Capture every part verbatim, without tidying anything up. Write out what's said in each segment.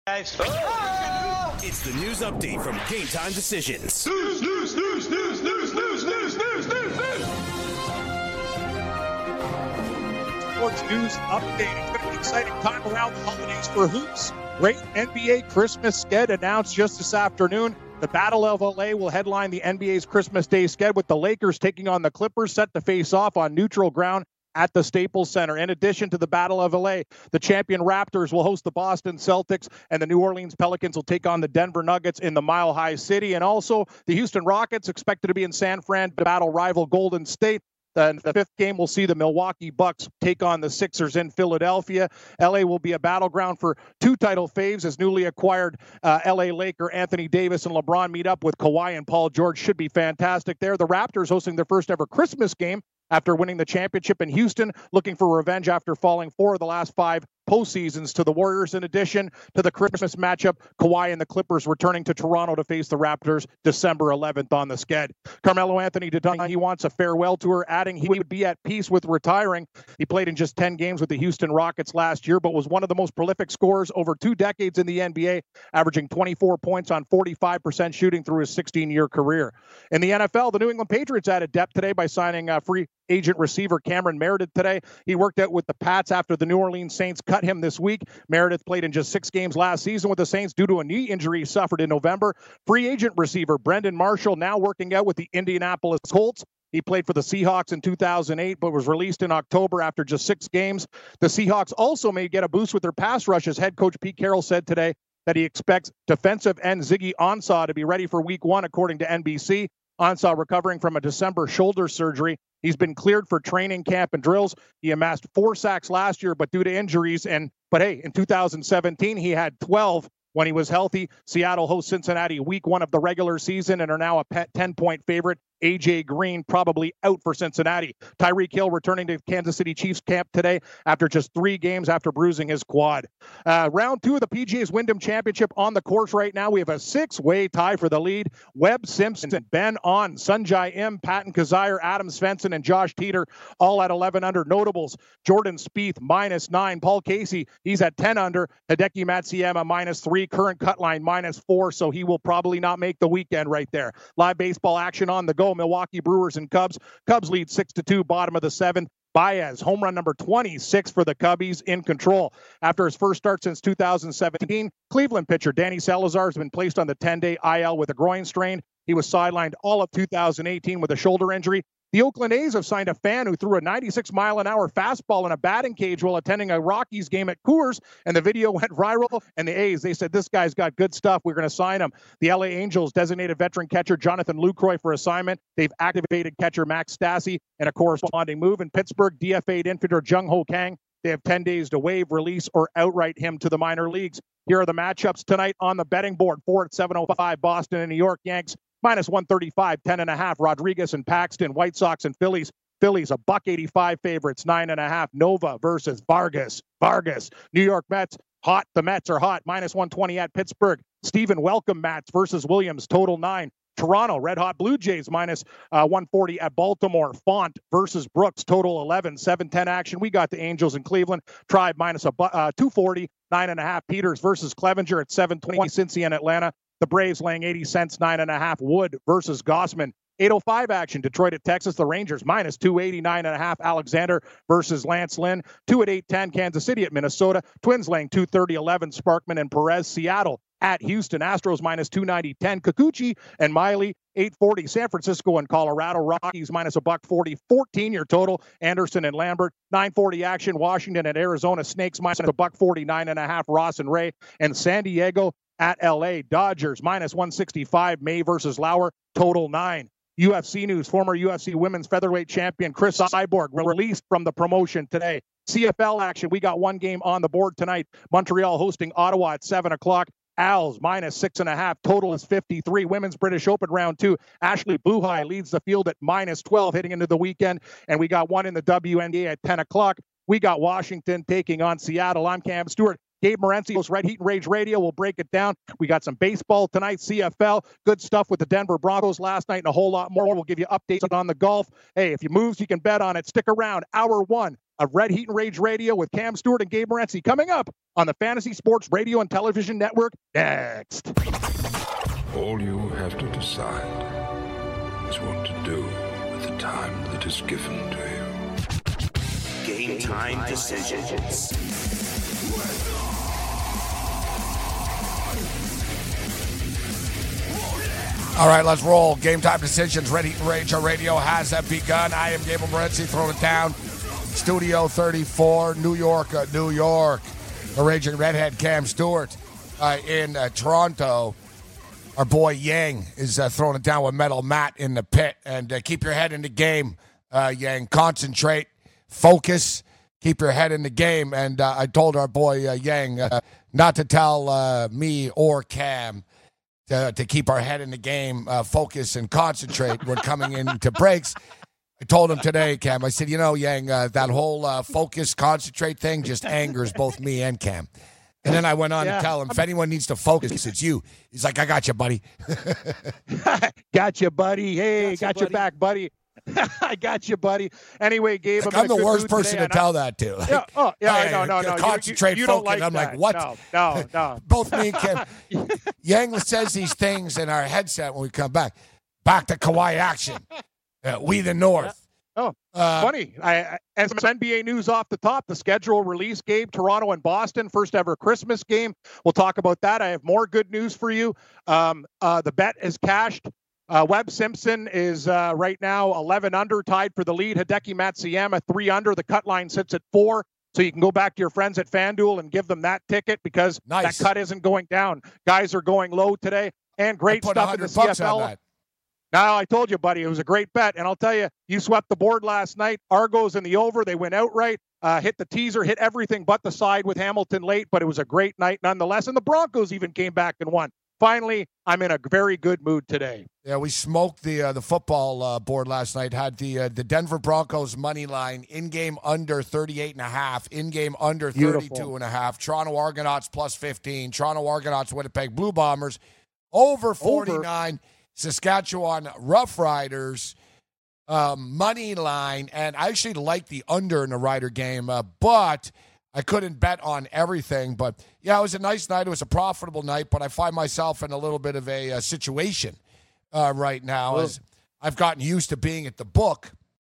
Guys. It's the news update from Game Time Decisions. News, news, news, news, news, news, news, news, news, news. Sports news update. It's going to be an exciting time around the holidays for hoops. Great N B A Christmas sked announced just this afternoon. The Battle of L A will headline the N B A's Christmas Day sked, with the Lakers taking on the Clippers, set to face off on neutral ground at the Staples Center. In addition to the Battle of L A, the champion Raptors will host the Boston Celtics, and the New Orleans Pelicans will take on the Denver Nuggets in the Mile High City. And also, the Houston Rockets expected to be in San Fran to battle rival Golden State. Then the fifth game will see the Milwaukee Bucks take on the Sixers in Philadelphia. L A will be a battleground for two title faves as newly acquired uh, L A Laker Anthony Davis and LeBron meet up with Kawhi and Paul George. Should be fantastic there. The Raptors hosting their first ever Christmas game after winning the championship in Houston, looking for revenge after falling four of the last five postseasons to the Warriors. In addition to the Christmas matchup, Kawhi and the Clippers returning to Toronto to face the Raptors December eleventh on the sked. Carmelo Anthony denying he wants a farewell tour, adding he would be at peace with retiring. He played in just ten games with the Houston Rockets last year, but was one of the most prolific scorers over two decades in the N B A, averaging twenty-four points on forty-five percent shooting through his sixteen-year career. In the N F L, the New England Patriots added depth today by signing uh, free agent receiver Cameron Meredith today. He worked out with the Pats after the New Orleans Saints cut him this week. Meredith played in just six games last season with the Saints due to a knee injury he suffered in November. Free agent receiver Brendan Marshall now working out with the Indianapolis Colts. He played for the Seahawks in two thousand eight, but was released in October after just six games. The Seahawks also may get a boost with their pass rush, as head coach Pete Carroll said today that he expects defensive end Ziggy Ansah to be ready for week one, according to N B C. Ansah recovering from a December shoulder surgery. He's been cleared for training camp and drills. He amassed four sacks last year, but due to injuries, and but hey, in two thousand seventeen, he had twelve when he was healthy. Seattle hosts Cincinnati week one of the regular season and are now a ten-point favorite. A J Green probably out for Cincinnati. Tyreek Hill returning to Kansas City Chiefs camp today after just three games after bruising his quad. Uh, round two of the P G A's Wyndham Championship on the course right now. We have a six-way tie for the lead. Webb Simpson, Ben On, Sunjay M, Patton Kizzire, Adam Svensson, and Josh Teeter all at eleven under. Notables, Jordan Spieth minus nine. Paul Casey, he's at ten under. Hideki Matsuyama minus three. Current cut line minus four, so he will probably not make the weekend right there. Live baseball action on the go. Milwaukee Brewers and Cubs. Cubs lead six to two, bottom of the seventh. Baez, home run number twenty-six for the Cubbies, in control. After his first start since two thousand seventeen, Cleveland pitcher Danny Salazar has been placed on the ten-day I L with a groin strain. He was sidelined all of two thousand eighteen with a shoulder injury. The Oakland A's have signed a fan who threw a ninety-six mile an hour fastball in a batting cage while attending a Rockies game at Coors, and the video went viral. And the A's, they said, this guy's got good stuff. We're going to sign him. The L A Angels designated veteran catcher Jonathan Lucroy for assignment. They've activated catcher Max Stassi in a corresponding move. In Pittsburgh, D F A'd infielder Jung Ho Kang. They have ten days to waive, release, or outright him to the minor leagues. Here are the matchups tonight on the betting board. Four at seven oh five, Boston and New York. Yanks minus one thirty-five, ten and a half. Rodriguez and Paxton. White Sox and Phillies. Phillies a buck eighty-five favorites, nine and a half. Nova versus Vargas. Vargas. New York Mets hot. The Mets are hot. Minus one twenty at Pittsburgh. Stephen Welcome Mats versus Williams. Total nine. Toronto Red Hot Blue Jays minus uh, one forty at Baltimore. Font versus Brooks. Total eleven. seven ten action. We got the Angels in Cleveland. Tribe minus a bu- uh, two forty. Nine and a half. Peters versus Clevenger at seven twenty. Cincy and Atlanta. The Braves laying eighty cents, nine and a half. Wood versus Gossman. eight oh five action. Detroit at Texas. The Rangers minus two eighty, nine and a half. Alexander versus Lance Lynn. two at eight ten. Kansas City at Minnesota. Twins laying two thirty, eleven. Sparkman and Perez. Seattle at Houston. Astros minus two ninety, ten. Kikuchi and Miley. eight forty. San Francisco and Colorado. Rockies minus a buck forty. fourteen your total. Anderson and Lambert. nine forty action. Washington and Arizona. Snakes minus a buck forty. nine and a half. Ross and Ray. And San Diego at L A. Dodgers minus one sixty-five. May versus Lauer. Total nine. U F C news. Former U F C women's featherweight champion Chris Cyborg released from the promotion today. C F L action. We got one game on the board tonight. Montreal hosting Ottawa at seven o'clock. Als minus six and a half. Total is fifty-three. Women's British Open round two. Ashley Bluhigh leads the field at minus twelve heading into the weekend. And we got one in the W N B A at ten o'clock. We got Washington taking on Seattle. I'm Cam Stewart. Gabe Morency, host Red Heat and Rage Radio, will break it down. We got some baseball tonight, C F L, good stuff with the Denver Broncos last night, and a whole lot more. We'll give you updates on the golf. Hey, if you moves, you can bet on it. Stick around. Hour one of Red Heat and Rage Radio with Cam Stewart and Gabe Morency coming up on the Fantasy Sports Radio and Television Network next. All you have to decide is what to do with the time that is given to you. Game Time Decisions. All right, let's roll. Game Time Decisions. Red Heat and Rage Radio has uh, begun. I am Gabe Morency, throwing it down. Studio thirty-four, New York, uh, New York. The Raging Redhead, Cam Stewart, uh, in uh, Toronto. Our boy Yang is uh, throwing it down with Metal Matt in the pit. And uh, keep your head in the game, uh, Yang. Concentrate, focus, keep your head in the game. And uh, I told our boy uh, Yang uh, not to tell uh, me or Cam to, to keep our head in the game, uh, focus, and concentrate when coming into breaks. I told him today, Cam, I said, you know, Yang, uh, that whole uh, focus, concentrate thing just angers both me and Cam. And then I went on yeah. to tell him, if anyone needs to focus, it's you. He's like, I got you, buddy. Got you, buddy. Hey, got, got you, buddy. Your back, buddy. I got you, buddy. Anyway, Gabe, like I'm, I'm the worst person to tell that to. Like, yeah, oh, yeah, hey, no, no, no. Concentrate, you, you, you focus. Like I'm that. like, what? No, no, no. Both me and Cam. Yang says these things in our headset when we come back. Back to Kawhi action. Uh, we the North. Yeah. Oh, uh, funny. I, I, and some N B A news off the top. The schedule release, Gabe, Toronto and Boston, first ever Christmas game. We'll talk about that. I have more good news for you. Um, uh, the bet is cashed. Uh, Webb Simpson is uh, right now eleven under, tied for the lead. Hideki Matsuyama, three under. The cut line sits at four. So you can go back to your friends at FanDuel and give them that ticket because nice. that cut isn't going down. Guys are going low today. And great stuff in the C F L. Now, I told you, buddy, it was a great bet. And I'll tell you, you swept the board last night. Argos in the over. They went outright, uh, hit the teaser, hit everything but the side with Hamilton late. But it was a great night nonetheless. And the Broncos even came back and won. Finally, I'm in a very good mood today. Yeah, we smoked the uh, the football uh, board last night. Had the uh, the Denver Broncos money line in-game under thirty-eight and a half, in-game under thirty-two and a half. Toronto Argonauts plus fifteen. Toronto Argonauts, Winnipeg Blue Bombers over forty-nine. Over. Saskatchewan Roughriders um, money line, and I actually like the under in the Rider game, uh, but I couldn't bet on everything. But yeah, it was a nice night. It was a profitable night, but I find myself in a little bit of a, a situation uh, right now well, as I've gotten used to being at the book.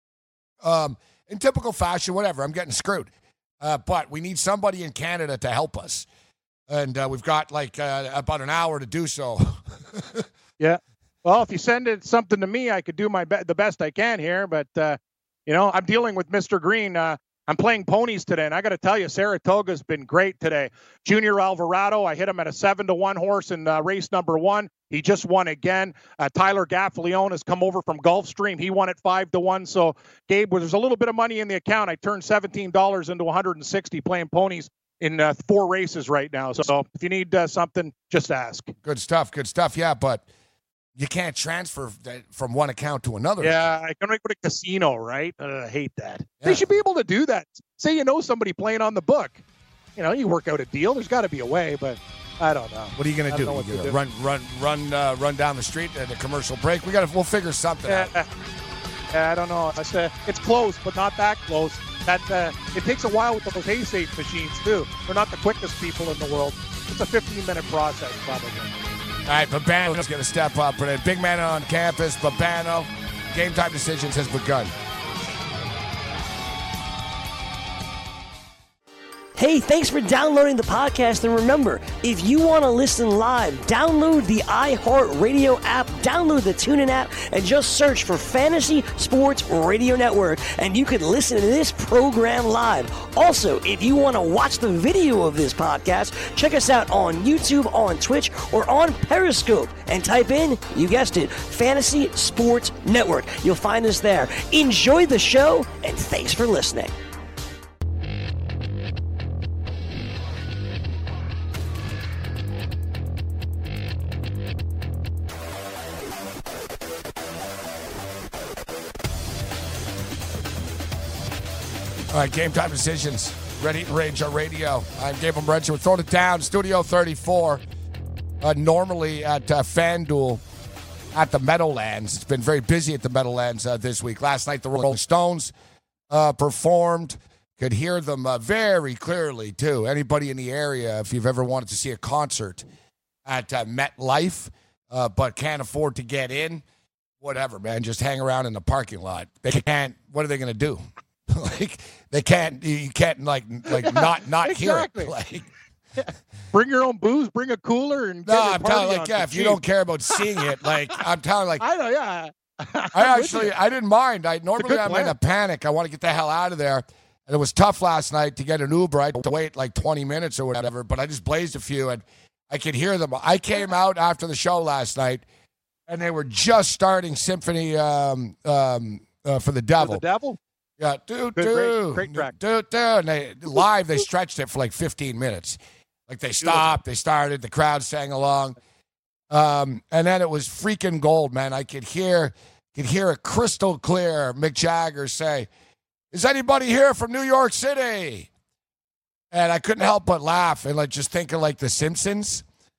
Um, in typical fashion, whatever, I'm getting screwed. Uh, but we need somebody in Canada to help us. And uh, we've got like uh, about an hour to do so. Yeah. Well, if you send it something to me, I could do my be- the best I can here. But, uh, you know, I'm dealing with Mister Green. Uh, I'm playing ponies today, and I got to tell you, Saratoga's been great today. Junior Alvarado, I hit him at a seven to one horse in uh, race number one. He just won again. Uh, Tyler Gaffalione has come over from Gulfstream. He won at five to one. So, Gabe, there's a little bit of money in the account. I turned seventeen dollars into one hundred sixty playing ponies in uh, four races right now. So, if you need uh, something, just ask. Good stuff. Good stuff. Yeah, but you can't transfer that from one account to another. Yeah, I can go to a casino, right? Uh, I hate that. Yeah. They should be able to do that. Say you know somebody playing on the book. You know, you work out a deal. There's got to be a way, but I don't know. What are you going to do? You to do. Run, run, run, uh, run down the street at a commercial break. We got to. We'll figure something yeah. out. Yeah, I don't know. It's, uh, it's close, but not that close. That uh, it takes a while with those hay safe machines too. We're not the quickest people in the world. It's a fifteen minute process, probably. All right, Babano's going to step up. But a big man on campus, Babano. Game Time Decisions has begun. Hey, thanks for downloading the podcast. And remember, if you want to listen live, download the iHeartRadio app, download the TuneIn app, and just search for Fantasy Sports Radio Network, and you can listen to this program live. Also, if you want to watch the video of this podcast, check us out on YouTube, on Twitch, or on Periscope, and type in, you guessed it, Fantasy Sports Network. You'll find us there. Enjoy the show, and thanks for listening. All right, Game Time Decisions. Ready to Rage our radio. I'm Gabe Morency. We're throwing it down. Studio thirty-four. Uh, normally at uh, FanDuel at the Meadowlands. It's been very busy at the Meadowlands uh, this week. Last night, the Rolling Stones uh, performed. Could hear them uh, very clearly, too. Anybody in the area, if you've ever wanted to see a concert at uh, MetLife, uh, but can't afford to get in, whatever, man, just hang around in the parking lot. They can't, what are they going to do? Like, they can't, you can't, like, like not not exactly. hear it. Like, bring your own booze, bring a cooler, and no, get I'm telling like, yeah, if you don't care about seeing it, like, I'm telling like, I know, yeah. I actually, I didn't mind. I normally I'm plan. in a panic. I want to get the hell out of there. And it was tough last night to get an Uber. I had to wait like twenty minutes or whatever, but I just blazed a few, and I could hear them. I came out after the show last night, and they were just starting Symphony um, um, uh, for the Devil. For the Devil? Yeah, do, Good, do, great, great track. do, do. And they, live, they stretched it for like fifteen minutes. Like they stopped, they started, the crowd sang along. Um, and then it was freaking gold, man. I could hear, could hear it crystal clear. Mick Jagger say, "Is anybody here from New York City?" And I couldn't help but laugh and like just thinking like The Simpsons,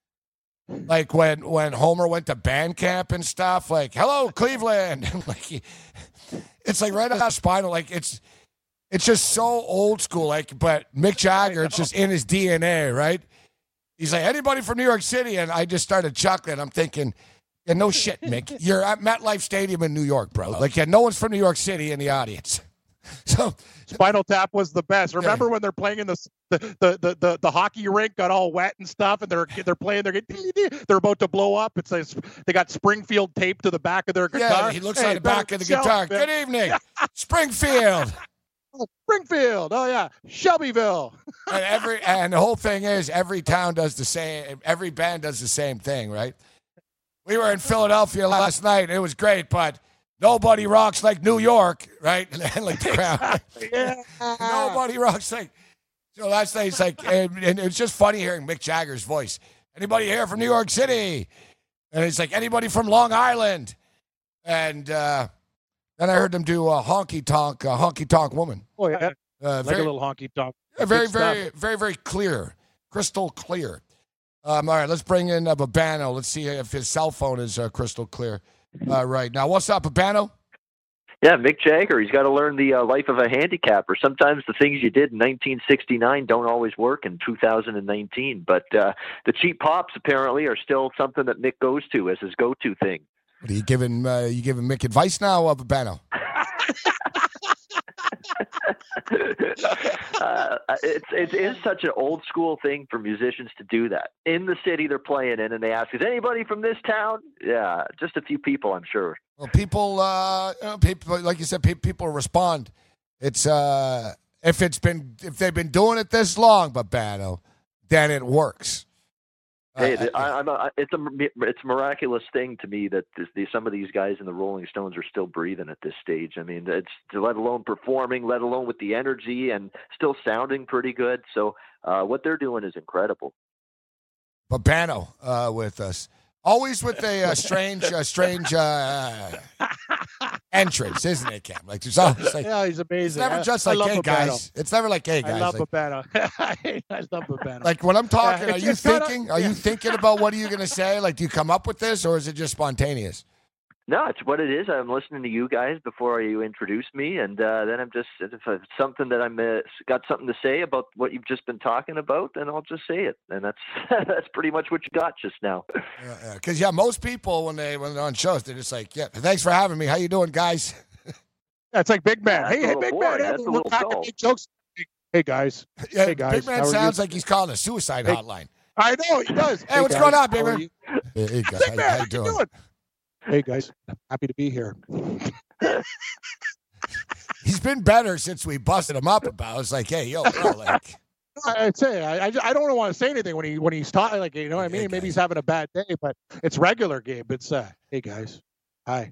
like when when Homer went to band camp and stuff. Like, "Hello, Cleveland." Like, he, it's like right out spinal. Like it's it's just so old school. Like, but Mick Jagger, it's just in his D N A, right? He's like, "Anybody from New York City?" And I just started chuckling. I'm thinking, yeah, no shit, Mick. You're at MetLife Stadium in New York, bro. Like, yeah, no one's from New York City in the audience. So Spinal Tap was the best. Remember yeah. when they're playing in the the, the the the the hockey rink got all wet and stuff, and they're they're playing, they're getting, they're about to blow up. It's like they got Springfield taped to the back of their guitar. Yeah, he looks hey, on the back of the guitar. Man. Good evening, Springfield. Oh, Springfield. Oh yeah, Shelbyville. And every and the whole thing is every town does the same. Every band does the same thing, right? We were in Philadelphia last night. It was great, but nobody rocks like New York, right? And like the crowd. Yeah. Nobody rocks like. So last night it's like, and, and it's just funny hearing Mick Jagger's voice. Anybody here from New York City? And it's like, anybody from Long Island? And uh, then I heard them do a honky tonk, a honky tonk woman. Oh yeah, uh, like very, a little honky tonk. Yeah, very, very, very, very clear, crystal clear. Um, all right, let's bring in uh, Babano. Let's see if his cell phone is uh, crystal clear uh, right now. What's up, Babano? Yeah, Mick Jagger. He's got to learn the uh, life of a handicapper. Sometimes the things you did in nineteen sixty-nine don't always work in two thousand nineteen. But uh, the cheap pops apparently are still something that Mick goes to as his go-to thing. What are you giving? Uh, you giving Mick advice now, uh, Babano? uh, it's it is such an old school thing for musicians to do that in the city they're playing in, and they ask, "Is anybody from this town?" Yeah, just a few people, I'm sure. Well, people, uh, you know, people, like you said, people respond. It's uh, if it's been if they've been doing it this long, Babano, then it works. Hey, uh, I, I'm a, it's a it's a miraculous thing to me that this, the, some of these guys in the Rolling Stones are still breathing at this stage. I mean, it's let alone performing, let alone with the energy and still sounding pretty good. So uh, what they're doing is incredible. Babano uh, with us, always with a uh, strange, uh, strange uh, entrance, isn't it, Cam? Like there's always like, yeah, he's amazing. It's never just I, like, I hey Babano. guys. It's never like, hey guys. I love like, Babano. I love Babano. Like when I'm talking, yeah, are you thinking? Kinda, are yeah. you thinking about what are you going to say? Like, do you come up with this, or is it just spontaneous? No, it's what it is. I'm listening to you guys before you introduce me, and uh, then I'm just if it's something that I'm uh, got something to say about what you've just been talking about, then I'll just say it, and that's that's pretty much what you got just now. Because yeah, yeah, most people when they when they're on shows, they're just like, "Yeah, thanks for having me. How you doing, guys?" Yeah, it's like Big Man. Yeah, hey, hey, Big boy. Man. That's We're back to make jokes. Hey guys. Yeah, hey guys. Big Man sounds like he's calling a suicide hey, hotline. I know he does. Hey, hey what's guys, going on, Big Man? Hey, hey guys, Big how, Man, how you doing? How you doing? Hey guys, happy to be here. He's been better since we busted him up about. It's like, hey, yo, bro, like. I'd say I, I don't want to say anything when he when he's talking, like, you know what I mean. Hey, maybe he's having a bad day, but it's regular, Gabe. It's uh, hey guys, hi.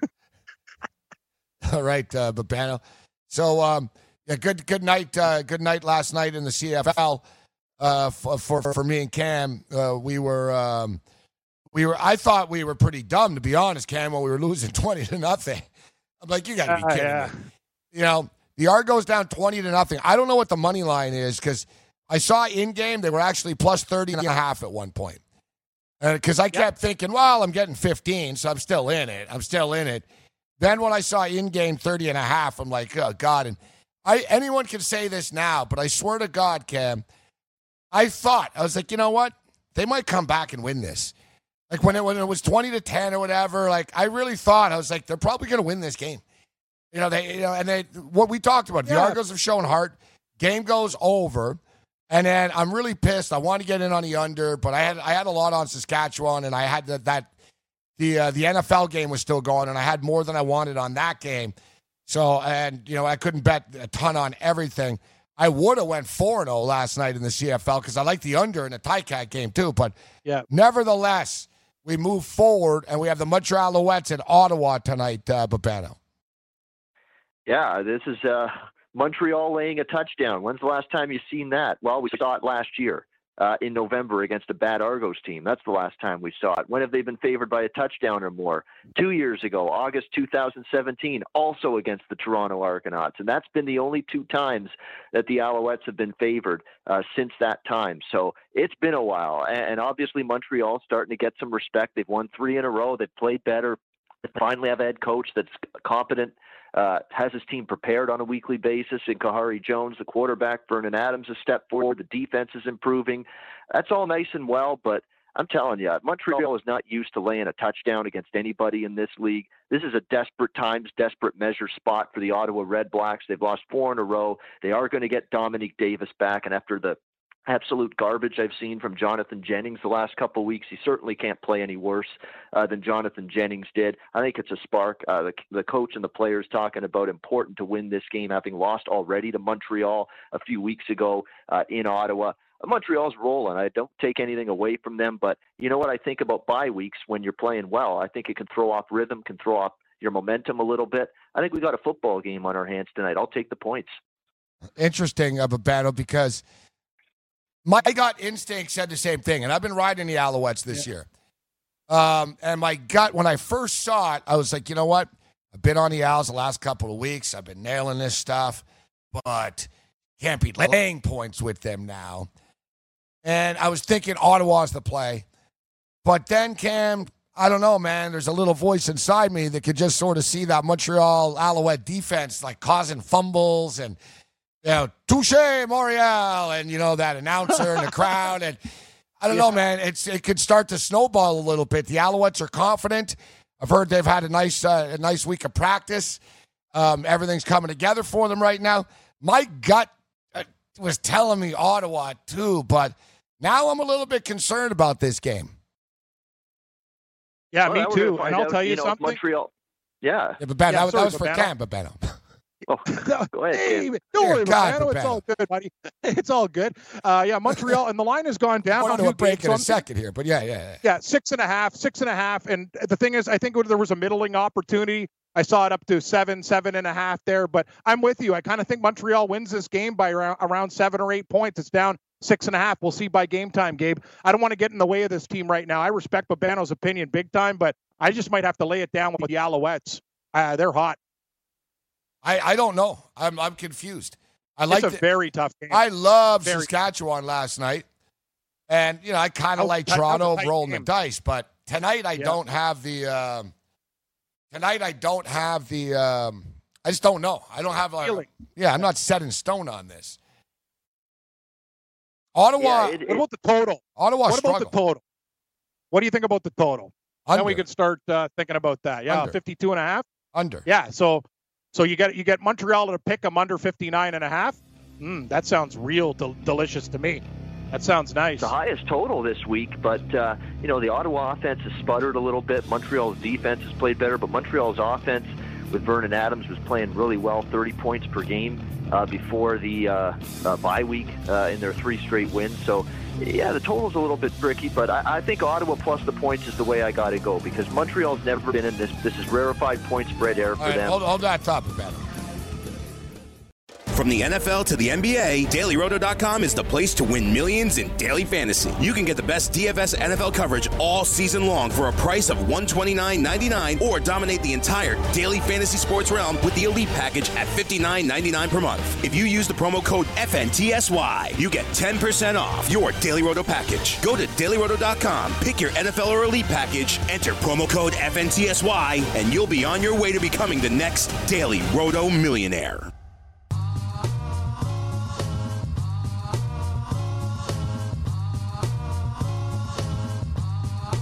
All right, uh, Babano. So um, yeah, good good night. Uh, good night last night in the C F L. Uh, for for, for me and Cam, uh, we were. Um, We were. I thought we were pretty dumb, to be honest, Cam, when we were losing twenty to nothing. I'm like, you got to be kidding uh, yeah. me. You know, the Argos down twenty to nothing. I don't know what the money line is because I saw in game they were actually plus thirty and a half at one point. Because uh, I kept yep. thinking, well, I'm getting fifteen, so I'm still in it. I'm still in it. Then when I saw in game thirty and a half, I'm like, oh God. And I anyone can say this now, but I swear to God, Cam, I thought, I was like, you know what? They might come back and win this. Like when it, when it was twenty to ten or whatever, like I really thought, I was like, they're probably going to win this game. You know, they, you know, and they, what we talked about, yeah. the Argos have shown heart. Game goes over, and then I'm really pissed. I want to get in on the under, but I had I had a lot on Saskatchewan, and I had that, that the uh, the N F L game was still going, and I had more than I wanted on that game. So, and, you know, I couldn't bet a ton on everything. I would have went four and oh last night in the C F L because I like the under in the Ticat game too. But yeah. nevertheless, we move forward, and we have the Montreal Alouettes in Ottawa tonight, uh, Babano. Yeah, this is uh, Montreal laying a touchdown. When's the last time you've seen that? Well, we saw it last year uh, in November against a bad Argos team. That's the last time we saw it. When have they been favored by a touchdown or more? Two years ago, August two thousand seventeen, also against the Toronto Argonauts. And that's been the only two times that the Alouettes have been favored uh, since that time. So it's been a while. And obviously Montreal's starting to get some respect. They've won three in a row. They've played better. They finally have a head coach that's competent. Uh, has his team prepared on a weekly basis in Kahari Jones, the quarterback. Vernon Adams has stepped forward. The defense is improving. That's all nice and well, but I'm telling you, Montreal is not used to laying a touchdown against anybody in this league. This is a desperate times, desperate measure spot for the Ottawa Red Blacks. They've lost four in a row. They are going to get Dominique Davis back, and after the absolute garbage I've seen from Jonathan Jennings the last couple of weeks, he certainly can't play any worse uh, than Jonathan Jennings did. I think it's a spark. Uh, the, the coach and the players talking about important to win this game, having lost already to Montreal a few weeks ago uh, in Ottawa. Montreal's rolling. I don't take anything away from them, but you know what I think about bye weeks when you're playing well? I think it can throw off rhythm, can throw off your momentum a little bit. I think we got a football game on our hands tonight. I'll take the points. Interesting of a battle because my gut instinct said the same thing, and I've been riding the Alouettes this yeah. year. Um, and my gut, when I first saw it, I was like, you know what? I've been on the Owls the last couple of weeks. I've been nailing this stuff, but can't be laying points with them now. And I was thinking Ottawa's the play. But then, Cam, I don't know, man. There's a little voice inside me that could just sort of see that Montreal Alouette defense like causing fumbles and, you know, touche, Montreal, and, you know, that announcer in the crowd. And I don't yeah. know, man. It's It could start to snowball a little bit. The Alouettes are confident. I've heard they've had a nice uh, a nice week of practice. Um, everything's coming together for them right now. My gut uh, was telling me Ottawa, too, but now I'm a little bit concerned about this game. Yeah, well, me too. And I'll out, tell you, you know, something. Montreal. Yeah. yeah but Ben, yeah, that, sorry, that was for Babano. Cam, Babano. Oh, go ahead. Hey, don't worry, Babano. It's all good, buddy. It's all good. Uh, yeah, Montreal, and the line has gone down. I'm going to break in a second here, but yeah, yeah, yeah. Yeah, six and a half, six and a half. And the thing is, I think there was a middling opportunity. I saw it up to seven, seven and a half there. But I'm with you. I kind of think Montreal wins this game by around, around seven or eight points. It's down six and a half. We'll see by game time, Gabe. I don't want to get in the way of this team right now. I respect Babano's opinion big time, but I just might have to lay it down with the Alouettes. Uh, they're hot. I, I don't know. I'm I'm confused. I like it's a very tough game. I love very Saskatchewan tough. last night, and you know I kind of like Toronto rolling game. the dice. But tonight I yeah. don't have the. Um, tonight I don't have the. Um, I just don't know. I don't have a. Yeah, I'm not set in stone on this. Ottawa. Yeah, it, it, what about the total? Ottawa. What struggle. about the total? What do you think about the total? Under. Then we could start uh, thinking about that. Yeah, Under. fifty-two and a half. Under. Yeah, so. So you get you get Montreal to pick them under fifty-nine and a half. Mm, that sounds real del- delicious to me. That sounds nice. The highest total this week, but uh, you know the Ottawa offense has sputtered a little bit. Montreal's defense has played better, but Montreal's offense with Vernon Adams was playing really well, thirty points per game uh, before the uh, uh, bye week uh, in their three straight wins. So yeah, the total's a little bit tricky, but I, I think Ottawa plus the points is the way I got to go because Montreal's never been in this. This is rarefied point spread air for All right, them. Hold, hold that topic, Ben. From the N F L to the N B A, Daily Roto dot com is the place to win millions in daily fantasy. You can get the best D F S N F L coverage all season long for a price of one hundred twenty-nine ninety-nine, or dominate the entire daily fantasy sports realm with the Elite package at fifty-nine ninety-nine per month. If you use the promo code F N T S Y, you get ten percent off your Daily Roto package. Go to Daily Roto dot com, pick your N F L or Elite package, enter promo code F N T S Y, and you'll be on your way to becoming the next Daily Roto millionaire.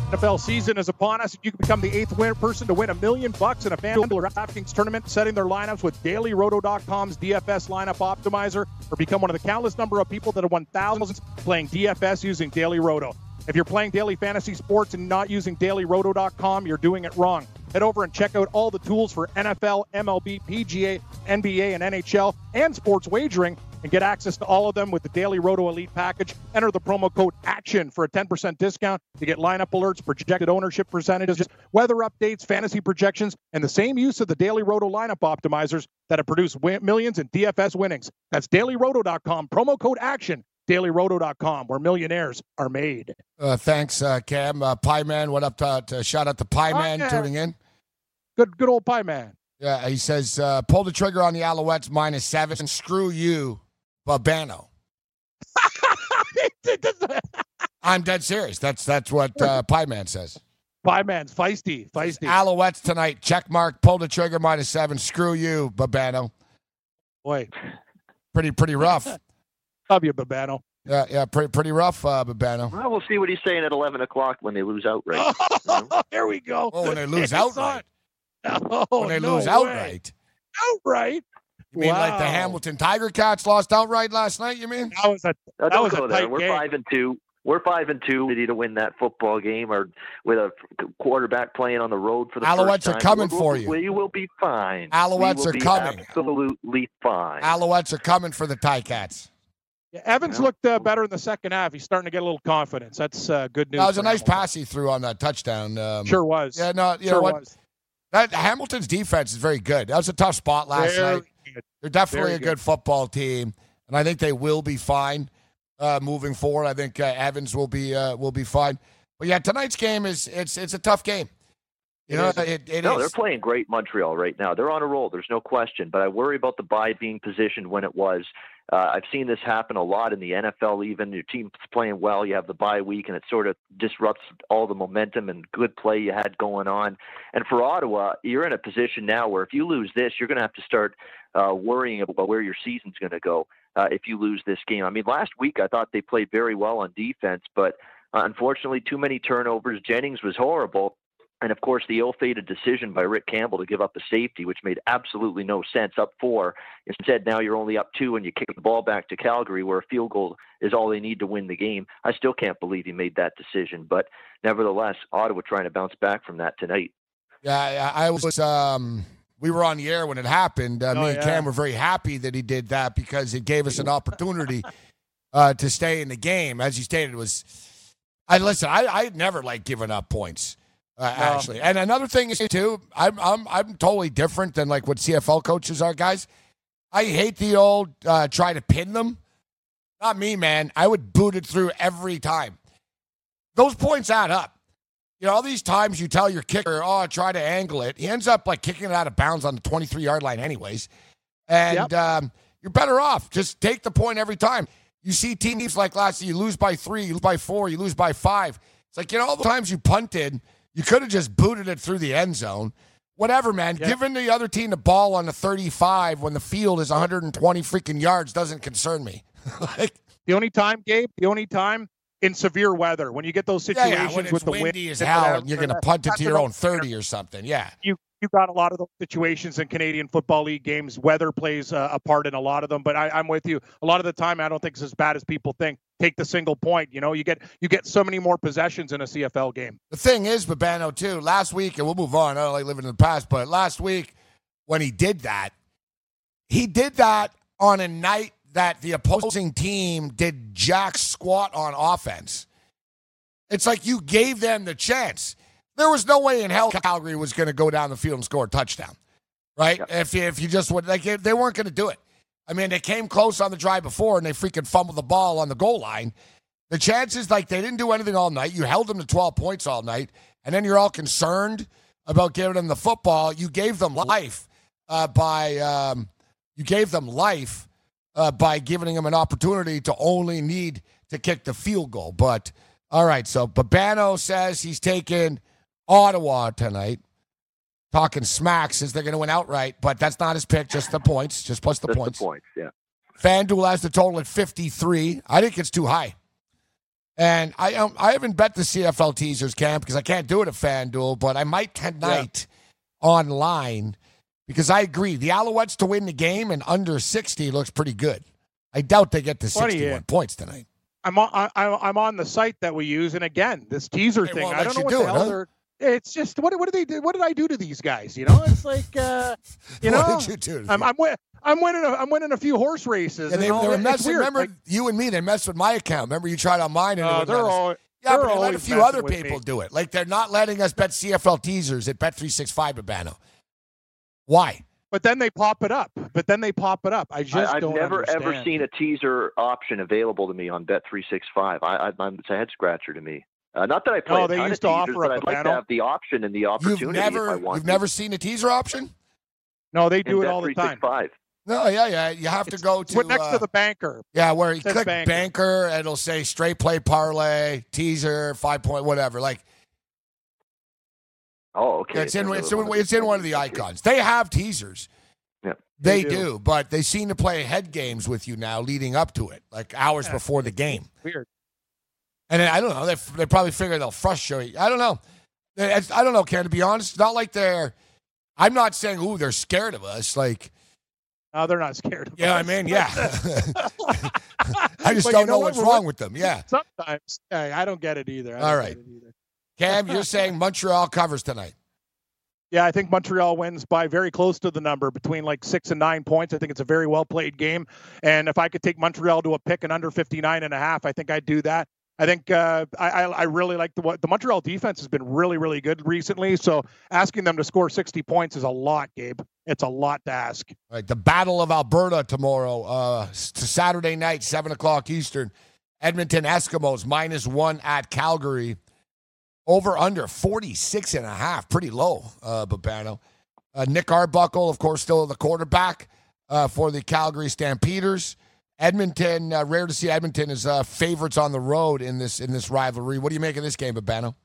N F L season is upon us. You can become the eighth winner person to win a million bucks in a FanDuel or DraftKings tournament, setting their lineups with Daily Roto dot com's D F S lineup optimizer, or become one of the countless number of people that have won thousands playing D F S using Daily Roto. If you're playing daily fantasy sports and not using Daily Roto dot com, you're doing it wrong. Head over and check out all the tools for N F L, M L B, P G A, N B A, and N H L, and sports wagering, and get access to all of them with the Daily Roto Elite package. Enter the promo code ACTION for a ten percent discount to get lineup alerts, projected ownership percentages, weather updates, fantasy projections, and the same use of the Daily Roto lineup optimizers that have produced win- millions in D F S winnings. That's Daily Roto dot com, promo code ACTION. Daily Roto dot com, where millionaires are made. Uh, thanks, uh, Cam. Uh, Pie Man, what up? To, to, shout out to Pie Man Pie tuning in. Good, good old Pie Man. Yeah, he says, uh, pull the trigger on the Alouettes minus seven. And screw you, Babano. I'm dead serious. That's that's what uh, Pie Man says. Pie Man's feisty, feisty. Alouettes tonight. Check mark. Pull the trigger minus seven. Screw you, Babano. Boy, pretty pretty rough. Love you, Babano. Yeah, yeah, pretty pretty rough, uh, Babano. Well, we'll see what he's saying at eleven o'clock when they lose outright. Oh, you know? There we go. Oh, when they lose outright. Oh, when they no lose way. outright. Outright? You mean wow. like the Hamilton Tiger Cats lost outright last night, you mean? That was a, no, that was go a there. tight We're game. five and two. We're five and two. Ready to win that football game, or with a quarterback playing on the road for the Alouettes first time. are coming we'll, for we'll, you. We will be fine. Alouettes we will are be coming. Absolutely fine. Alouettes are coming for the Ticats. Yeah, Evans Yeah. looked uh, better in the second half. He's starting to get a little confidence. That's uh, good news. That was a for nice Hamilton. pass he threw on that touchdown. Um, Sure was. Yeah, no, you sure know what? was. That Hamilton's defense is very good. That was a tough spot last Very night. good. They're definitely Very a good. good. football team, and I think they will be fine uh, moving forward. I think uh, Evans will be uh, will be fine. But yeah, tonight's game is it's it's a tough game. You It know, is. it, it no, is. they're playing great Montreal right now. They're on a roll. There's no question. But I worry about the bye being positioned when it was. Uh, I've seen this happen a lot in the N F L even. Your team's playing well. You have the bye week, and it sort of disrupts all the momentum and good play you had going on. And for Ottawa, you're in a position now where if you lose this, you're going to have to start uh, worrying about where your season's going to go uh, if you lose this game. I mean, last week I thought they played very well on defense, but uh, unfortunately too many turnovers. Jennings was horrible. And, of course, the ill-fated decision by Rick Campbell to give up a safety, which made absolutely no sense, up four. Instead, now you're only up two and you kick the ball back to Calgary where a field goal is all they need to win the game. I still can't believe he made that decision. But nevertheless, Ottawa trying to bounce back from that tonight. Yeah, I was. Um, we were on the air when it happened. Uh, Oh, me and yeah. Cam were very happy that he did that because it gave us an opportunity uh, to stay in the game. As you stated, it was. I listen. I I never like giving up points. Uh, No. Actually, and another thing is too, I'm I'm I'm totally different than like what C F L coaches are, guys. I hate the old uh, try to pin them. Not me, man. I would boot it through every time. Those points add up. You know, all these times you tell your kicker, "Oh, try to angle it," he ends up like kicking it out of bounds on the twenty-three yard line, anyways. And um, you're better off just take the point every time. You see teams like last year, you lose by three, you lose by four, you lose by five. It's like, you know, all the times you punted. You could have just booted it through the end zone. Whatever, man. Yep. Giving the other team the ball on the thirty-five when the field is one hundred twenty freaking yards doesn't concern me. like, The only time, Gabe, the only time in severe weather, when you get those yeah, situations yeah, when it's with the windy wind as and hell whatever, and you're going to that- punt it that's to your an own thirty or something. Yeah. you you got a lot of those situations in Canadian Football League games. Weather plays uh, a part in a lot of them, but I, I'm with you. A lot of the time, I don't think it's as bad as people think. Take the single point. You know, you get you get so many more possessions in a C F L game. The thing is, Babano, too, last week, and we'll move on. I don't like living in the past, but last week when he did that, he did that on a night that the opposing team did jack squat on offense. It's like you gave them the chance. There was no way in hell Calgary was going to go down the field and score a touchdown, right? Yep. If if you just would, like, they weren't going to do it. I mean, they came close on the drive before, and they freaking fumbled the ball on the goal line. The chances, like, they didn't do anything all night. You held them to twelve points all night, and then you're all concerned about giving them the football. You gave them life uh, by um, you gave them life uh, by giving them an opportunity to only need to kick the field goal. But all right, so Babano says he's taking Ottawa tonight. Talking smack, says they're going to win outright, but that's not his pick, just the points, just plus the Just points. the points, yeah. FanDuel has the total at fifty-three. I think it's too high. And I um, I haven't bet the C F L teasers, Camp, because I can't do it at FanDuel, but I might tonight yeah. online because I agree. The Alouettes to win the game and under sixty looks pretty good. I doubt they get to sixty-one yeah. points tonight. I'm on, I, I'm on the site that we use, and again, this teaser they thing, won't I don't know what do the it, hell huh? they're... It's just, what, what did they do? What did I do to these guys? You know, it's like, uh, you know, what did you do? I'm, I'm, win- I'm winning. A, I'm winning a few horse races. Yeah, they, and they were messing. weird. Remember like, you and me? They messed with my account. Remember you tried on mine and uh, it they're all, yeah, they're but they let a always few messing other with people me. do it. Like they're not letting us bet C F L teasers at Bet three sixty-five, Babano. Why? But then they pop it up. But then they pop it up. I just I, I've don't never understand. ever seen a teaser option available to me on Bet three sixty-five. I, I, I'm, it's a head scratcher to me. Uh, not that I play Oh, a they ton used of to teasers, offer but up I'd a like panel. to have the option and the opportunity You've never, if I want you've to. never seen a teaser option? No, they do in it all the time. No, yeah, yeah. You have It's, to go it's to next uh, to the banker. yeah, where you It says click banker. banker. and it'll say straight play parlay, teaser, five point, whatever. Like Oh, okay. it's in It's it's in in, one of it's in one of the okay. icons. They have teasers. Yeah. They, They do. do. but they seem to play head games with you now, leading up to it, like hours Yeah. before the game. Weird. And then, I don't know. They they probably figure they'll frustrate you. I don't know. It's, I don't know, Ken. To be honest, it's not like they're. I'm not saying, ooh, they're scared of us. Like, No, they're not scared of yeah, us. I mean, yeah. I just But don't you know know what? what's We're- wrong with them. Yeah. Sometimes. Yeah, I don't get it either. I All don't right. get it either. Cam, you're saying Montreal covers tonight. Yeah, I think Montreal wins by very close to the number, between like six and nine points. I think it's a very well played game. And if I could take Montreal to a pick and under fifty-nine and a half, I think I'd do that. I think uh, I, I I really like the what the Montreal defense has been really, really good recently. So asking them to score sixty points is a lot, Gabe. It's a lot to ask. All right, the Battle of Alberta tomorrow, uh, to Saturday night, seven o'clock Eastern. Edmonton Eskimos minus one at Calgary. Over under forty-six and a half, pretty low, uh, Babano. Uh, Nick Arbuckle, of course, still the quarterback uh, for the Calgary Stampeders. Edmonton, uh, rare to see Edmonton as uh, favorites on the road in this in this rivalry. What do you make of this game, Babano?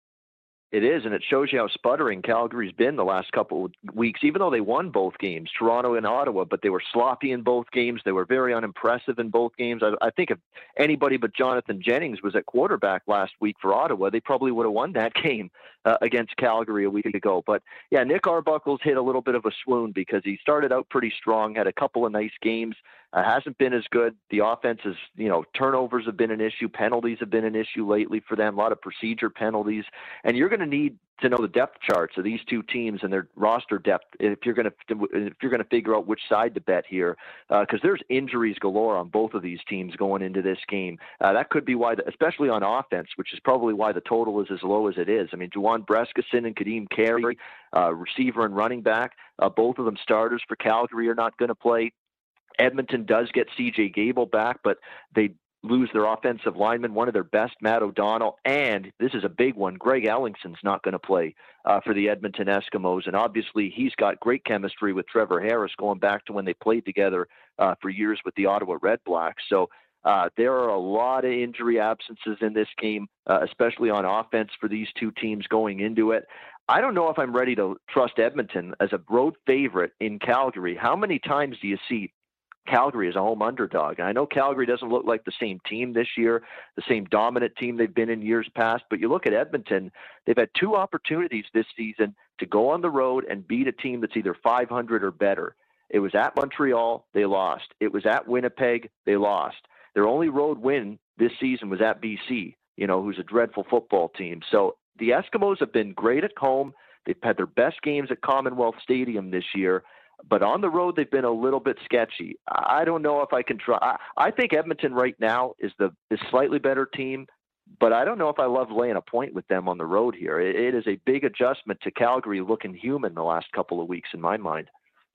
It is, and it shows you how sputtering Calgary's been the last couple of weeks, even though they won both games, Toronto and Ottawa, but they were sloppy in both games. They were very unimpressive in both games. I, I think if anybody but Jonathan Jennings was at quarterback last week for Ottawa, they probably would have won that game uh, against Calgary a week ago. But, yeah, Nick Arbuckle's hit a little bit of a swoon because he started out pretty strong, had a couple of nice games. Uh, hasn't been as good. The offense is, you know, turnovers have been an issue. Penalties have been an issue lately for them. A lot of procedure penalties. And you're going to need to know the depth charts of these two teams and their roster depth if you're going to if you're going to figure out which side to bet here, because uh, there's injuries galore on both of these teams going into this game. Uh, that could be why, the, especially on offense, which is probably why the total is as low as it is. I mean, Juwan Brescacin and Kadeem Carey, uh, receiver and running back, uh, both of them starters for Calgary, are not going to play. Edmonton does get C J Gable back, but they lose their offensive lineman, one of their best, Matt O'Donnell, and this is a big one, Greg Ellingson's not going to play uh, for the Edmonton Eskimos, and obviously he's got great chemistry with Trevor Harris going back to when they played together uh, for years with the Ottawa Red Blacks. So uh, there are a lot of injury absences in this game, uh, especially on offense for these two teams going into it. I don't know if I'm ready to trust Edmonton as a road favorite in Calgary. How many times do you see Calgary is a home underdog? And I know Calgary doesn't look like the same team this year, the same dominant team they've been in years past, but you look at Edmonton, they've had two opportunities this season to go on the road and beat a team that's either five hundred or better. It was at Montreal, they lost. It was at Winnipeg, they lost. Their only road win this season was at B C, you know, who's a dreadful football team. So the Eskimos have been great at home. They've had their best games at Commonwealth Stadium this year. But on the road, they've been a little bit sketchy. I don't know if I can try. I, I think Edmonton right now is the is slightly better team, but I don't know if I love laying a point with them on the road here. It, it is a big adjustment to Calgary looking human the last couple of weeks in my mind.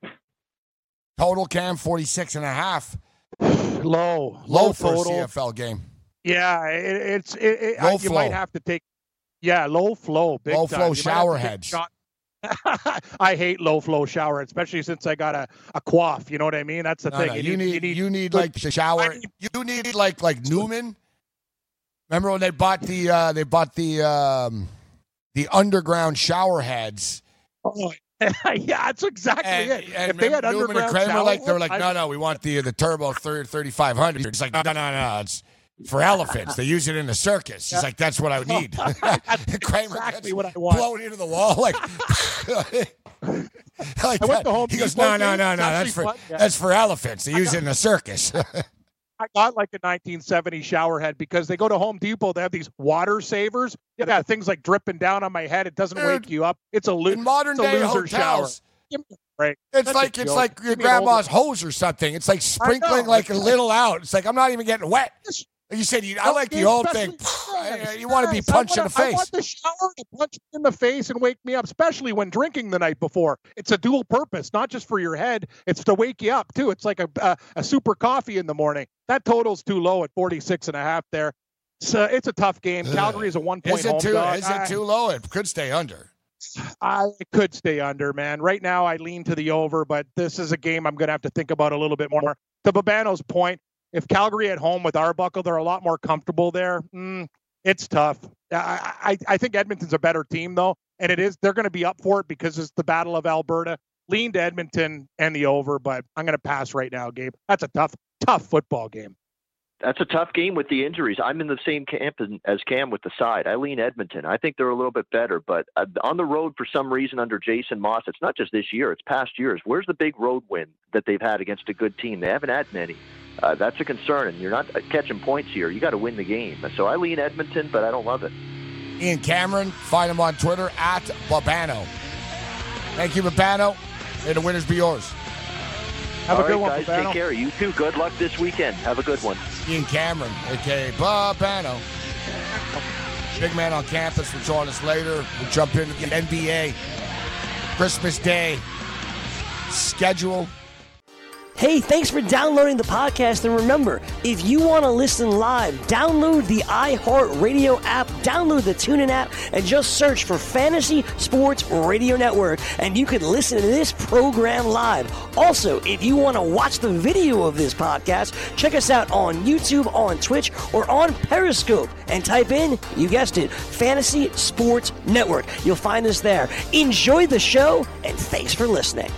Total, Cam, forty-six and a half. Low. Low, Low for total. a C F L game. Yeah, it, it's it, it, Low I, you flow. might have to take. Yeah, low flow. Big Low time. flow You might have shower to take heads. shot- I hate low flow shower, especially since I got a, a quaff. You know what I mean? That's the No, thing. no, you, need, you need like the shower. I need- You need like like Newman. Remember when they bought the uh, they bought the um, the underground shower heads? Oh, yeah, that's exactly And, it. and if they had Newman and underground Kramer, shower, like they were like, I- no, no, we want the the turbo thirty-five hundred. It's like no, no, no, no. It's for elephants. They use it in the circus. He's like, that's what I would need. Kramer exactly gets what I want. blown into the wall like, like I went that. to Home He goes, Depot, no, no, Dave. no, It's no. That's actually for fun. Yeah. that's for elephants. They use it in a circus. I got like a nineteen seventy shower head because they go to Home Depot. They have these water savers. Yeah, things like dripping down on my head. It doesn't Dude, wake you up. It's a, lo- in modern it's a day loser shower. hotels, Give me a break. it's That's a like it's joke. like your Give me an grandma's older- hose or something. It's like sprinkling know. like a little out. It's like I'm not even getting wet. Like you said, you, I like the old thing. Especially- You want to be Yes, punched I in the wanna- I face. want the shower to punch me in the face and wake me up, especially when drinking the night before. It's a dual purpose, not just for your head. It's to wake you up, too. It's like a, a, a super coffee in the morning. That total's too low at forty-six and a half there. So it's a tough game. Calgary is a one-point Is it home too? dog. Is I- it too low? It could stay under. I could stay under, man. Right now, I lean to the over, but this is a game I'm going to have to think about a little bit more. To Babano's point, if Calgary at home with Arbuckle, they're a lot more comfortable there. Mm, it's tough. I, I I think Edmonton's a better team, though, and it is. They're going to be up for it because it's the Battle of Alberta. Lean to Edmonton and the over, but I'm going to pass right now, Gabe. That's a tough, tough football game. That's a tough game with the injuries. I'm in the same camp as Cam with the side. I lean Edmonton. I think they're a little bit better, but on the road for some reason under Jason Moss, it's not just this year, it's past years. Where's the big road win that they've had against a good team? They haven't had many. Uh, that's a concern, and you're not catching points here. You got to win the game. So I lean Edmonton, but I don't love it. Ian Cameron, find him on Twitter at Babano. Thank you, Babano. May the winners be yours. Have All a good right, one, guys. Babano. Take care. You too. Good luck this weekend. Have a good one. Ian Cameron, a k a. Babano. Big man on campus will join us later. We'll jump into the N B A Christmas Day schedule. Hey, thanks for downloading the podcast. And remember, if you want to listen live, download the iHeartRadio app, download the TuneIn app, and just search for Fantasy Sports Radio Network, and you can listen to this program live. Also, if you want to watch the video of this podcast, check us out on YouTube, on Twitch, or on Periscope, and type in, you guessed it, Fantasy Sports Network. You'll find us there. Enjoy the show, and thanks for listening.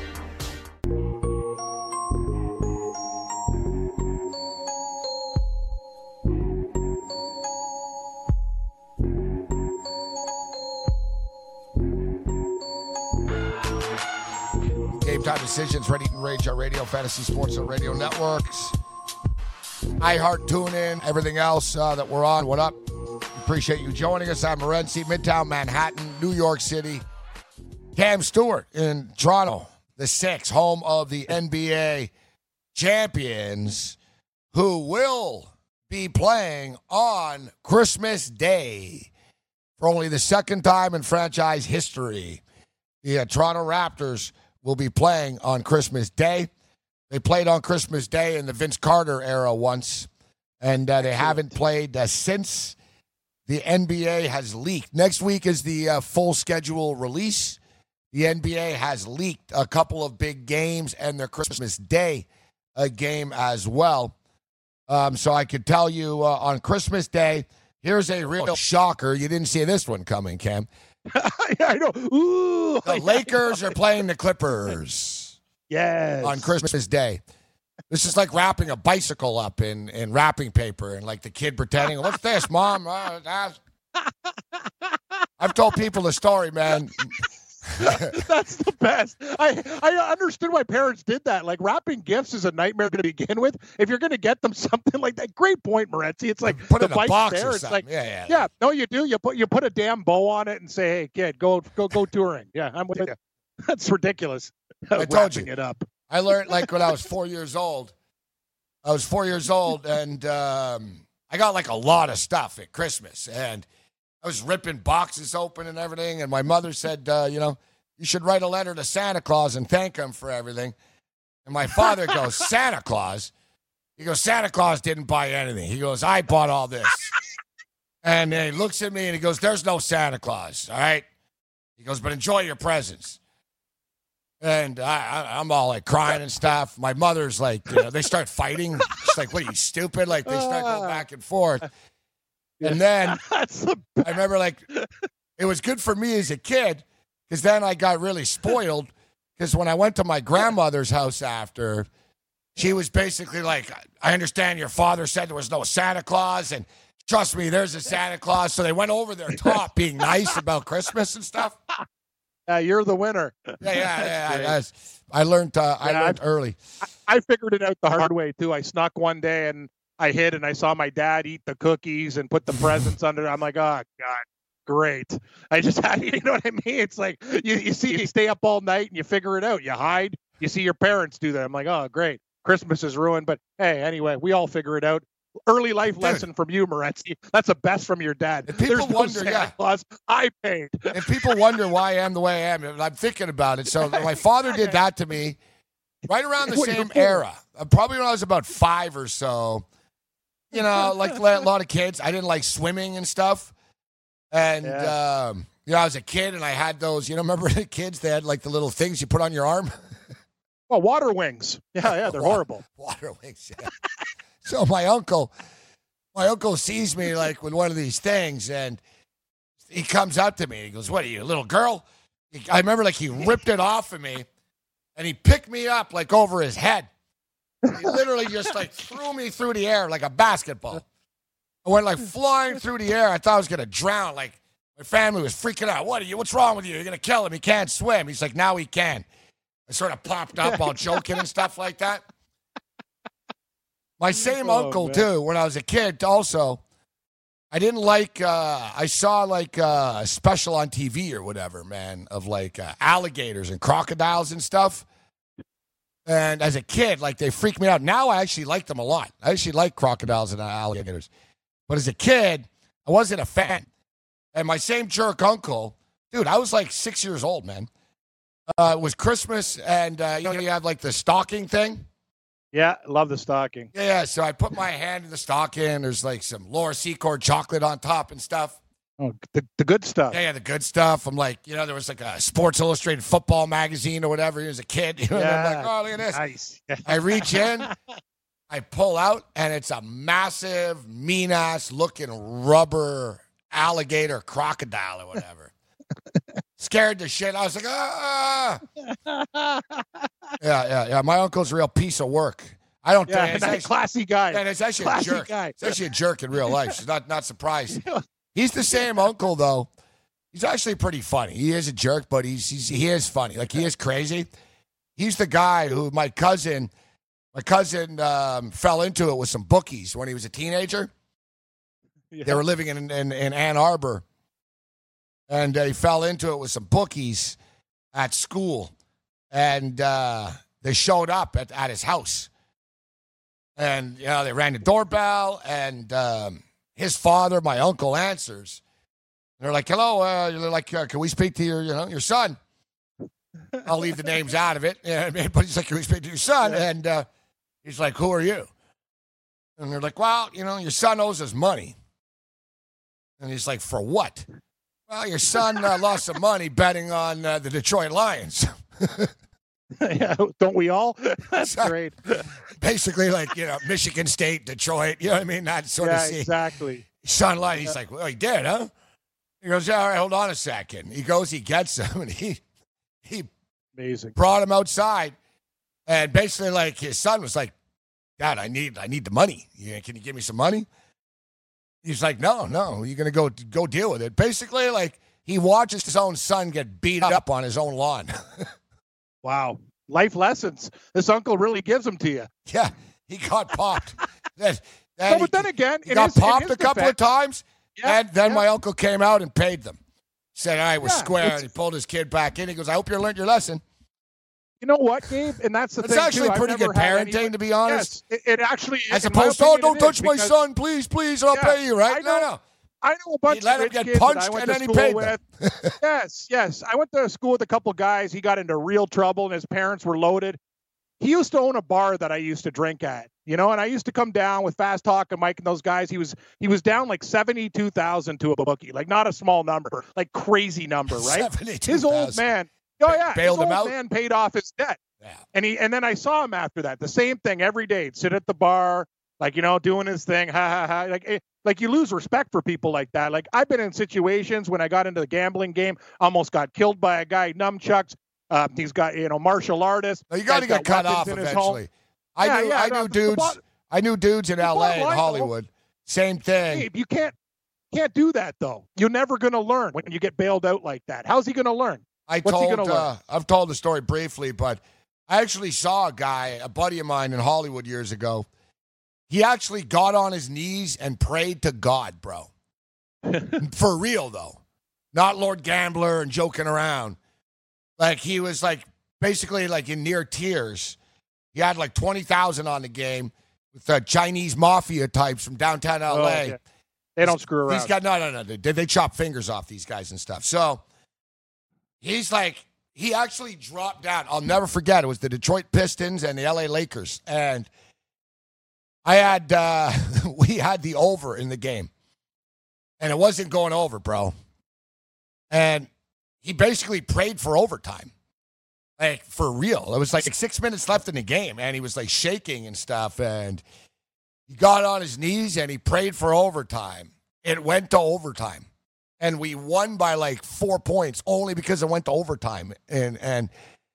Game Time Decisions, Ready to Rage, our radio, Fantasy Sports and Radio Networks, iHeart, TuneIn, everything else uh, that we're on. What up? Appreciate you joining us. I'm Morency, Midtown Manhattan, New York City. Cam Stewart in Toronto, the six, home of the N B A champions, who will be playing on Christmas Day for only the second time in franchise history. The uh, Toronto Raptors will be playing on Christmas Day. They played on Christmas Day in the Vince Carter era once, and uh, they haven't played uh, since. The N B A has leaked. Next week is the uh, full schedule release. The N B A has leaked a couple of big games and their Christmas Day uh, game as well. Um, so I could tell you uh, on Christmas Day, here's a real shocker. You didn't see this one coming, Cam. Yeah, I know. Ooh, The Lakers are playing the Clippers yes. on Christmas Day. This is like wrapping a bicycle up in, in wrapping paper and like the kid pretending, what's this, Mom? Uh, that's... I've told people the story, man. That's the best. I, I understood why parents did that. Like, wrapping gifts is a nightmare to begin with. If you're going to get them something like that, great point, Morency. It's like Put the it in a bike's box there. or It's something. like, yeah, yeah. yeah, no, you do. You put you put a damn bow on it and say, "Hey, kid, go go go touring." Yeah, I'm with you. That's ridiculous. I told Wrapping you. it up. I learned like when I was four years old. I was four years old, and um, I got like a lot of stuff at Christmas, and I was ripping boxes open and everything. And my mother said, uh, you know, you should write a letter to Santa Claus and thank him for everything. And my father goes, Santa Claus? He goes, Santa Claus didn't buy anything. He goes, I bought all this. And then he looks at me and he goes, there's no Santa Claus, all right? He goes, but enjoy your presents. And I, I, I'm all like crying and stuff. My mother's like, you know, they start fighting. She's like, what are you, stupid? Like they start going back and forth. And then That's the I remember like it was good for me as a kid because then I got really spoiled because when I went to my grandmother's house after, she was basically like, I understand your father said there was no Santa Claus, and trust me, there's a Santa Claus. So they went over their top being nice about Christmas and stuff. Yeah, you're the winner. Yeah, yeah, yeah. That's, I learned, uh, I Yeah, learned I- early. I, I figured it out the hard way too. I snuck one day and I hid and I saw my dad eat the cookies and put the presents under. I'm like, oh God, great. I just had, you know what I mean? It's like you, you see, you stay up all night and you figure it out. You hide. You see your parents do that. I'm like, oh, great. Christmas is ruined. But hey, anyway, we all figure it out. Early life Dude. lesson from you, Morency. That's the best from your dad. If people There's no wonder, Santa yeah. Claus. I paid. If people wonder why I am the way I am, I'm thinking about it. So my father did that to me right around the What are you same doing? era. Uh, Probably when I was about five or so. You know, like a lot of kids, I didn't like swimming and stuff. And, Yeah. um, you know, I was a kid and I had those, you know, remember the kids, they had like the little things you put on your arm? Oh, water wings. Yeah, yeah, they're Wa- horrible. Water wings, yeah. So my uncle, my uncle sees me like with one of these things and he comes up to me. He goes, what are you, a little girl? I remember like he ripped it off of me and he picked me up like over his head. He literally just like threw me through the air like a basketball. I went like flying through the air. I thought I was going to drown. Like my family was freaking out. What are you? What's wrong with you? You're going to kill him. He can't swim. He's like, now he can. I sort of popped up while joking and stuff like that. My same Oh, uncle, man. too, when I was a kid, also, I didn't like, uh, I saw like uh, a special on T V or whatever, man, of like uh, alligators and crocodiles and stuff. And as a kid, like they freaked me out. Now I actually like them a lot. I actually like crocodiles and alligators. But as a kid, I wasn't a fan. And my same jerk uncle, dude, I was like six years old, man. Uh, it was Christmas, and uh, you know you have like the stocking thing. Yeah, love the stocking. Yeah, yeah. So I put my hand in the stocking. There's like some Laura Secord chocolate on top and stuff. Oh, the, the good stuff. Yeah, yeah, the good stuff. I'm like, you know, there was like a Sports Illustrated football magazine or whatever. He was a kid. You know, and I'm like, oh, look at this. Nice. I reach in, I pull out, and it's a massive, mean-ass looking rubber alligator crocodile or whatever. Scared the shit. I was like, ah. yeah, yeah, yeah. My uncle's a real piece of work. I don't Yeah, think it's nice, actually, classy guy. yeah, it's actually Classy a jerk. guy. It's actually a jerk in real life. She's not not surprised. He's the same uncle though. He's actually pretty funny. He is a jerk, but he's, he's he is funny. Like he is crazy. He's the guy who my cousin, my cousin um, fell into it with some bookies when he was a teenager. Yeah. They were living in in, in Ann Arbor, and uh, he fell into it with some bookies at school, and uh, they showed up at, at his house, and you know they rang the doorbell, and um, his father, my uncle, answers. They're like, "Hello," uh, they're like, uh, "Can we speak to your, you know, your son?" I'll leave the names out of it, you know what I mean? But he's like, "Can we speak to your son?" And uh, he's like, "Who are you?" And they're like, "Well, you know, your son owes us money." And he's like, "For what?" "Well, your son uh, lost some money betting on uh, the Detroit Lions." Yeah, don't we all? That's So- great. Basically, like, you know, Michigan State, Detroit, you know what I mean? That sort Yeah, of scene. exactly. Son lied. He's like, "Well, he did, huh?" He goes, "Yeah, all right, hold on a second." He goes, he gets him, and he he Amazing. brought him outside, and basically, like, his son was like, "Dad, I need I need the money. Yeah, can you give me some money?" He's like, "No, no, you're gonna go go deal with it." Basically, like, he watches his own son get beat up on his own lawn. Wow. Life lessons. This uncle really gives them to you. Yeah, he got popped. then, then No, he, but then again, he in got his- in popped his a couple of defense- times. Yeah, and then yeah. my uncle came out and paid them. Said, "All right, we're Yeah, square." it's- And he pulled his kid back in. He goes, "I hope you learned your lesson." You know what, Gabe? And that's the That's thing. actually too. I've pretty never good had parenting, anyone- to be honest. Yes, it, it actually. As in my opposed to, "Oh, opinion, don't it touch is, my because son, please, please, I'll Yeah, pay you." Right? I No, know. no. I know a bunch He let of him rich get kids that I punched, went and to then he school paid with. them. Yes, yes. I went to school with a couple guys. He got into real trouble, and his parents were loaded. He used to own a bar that I used to drink at, you know, and I used to come down with Fast Talk and Mike and those guys. He was he was down like seventy-two thousand to a bookie, like not a small number, like crazy number, right? seventy-two His old thousand. man, oh yeah, Bailed his him old out? man paid off his debt. Yeah. And he and then I saw him after that. The same thing every day. He'd sit at the bar, like, you know, doing his thing. Ha ha ha. Like it, like you lose respect for people like that. Like I've been in situations when I got into the gambling game, almost got killed by a guy, nunchucks. Uh, he's got, you know, martial artist. No, you got to Guy's get cut weapons off in his home. eventually. I yeah, knew yeah, I no, knew the dudes. bottom- I knew dudes in the L A bottom and line, Hollywood. Same thing. Hey, you can't can't do that though. You're never going to learn when you get bailed out like that. How's he going to learn? I What's he told gonna uh, learn? I've told the story briefly, but I actually saw a guy, a buddy of mine in Hollywood years ago. He actually got on his knees and prayed to God, bro. For real though. Not Lord Gambler and joking around. Like he was like basically like in near tears. He had like twenty thousand on the game with the Chinese mafia types from downtown L A. Oh, yeah. They don't screw around. These guys, no, no, no. They, they chop fingers off these guys and stuff. So he's like, he actually dropped down. I'll never forget. It was the Detroit Pistons and the L A Lakers. And I had, uh, we had the over in the game. And it wasn't going over, bro. And he basically prayed for overtime. Like, for real. It was like six minutes left in the game. And he was like shaking and stuff. And he got on his knees and he prayed for overtime. It went to overtime. And we won by like four points only because it went to overtime. And and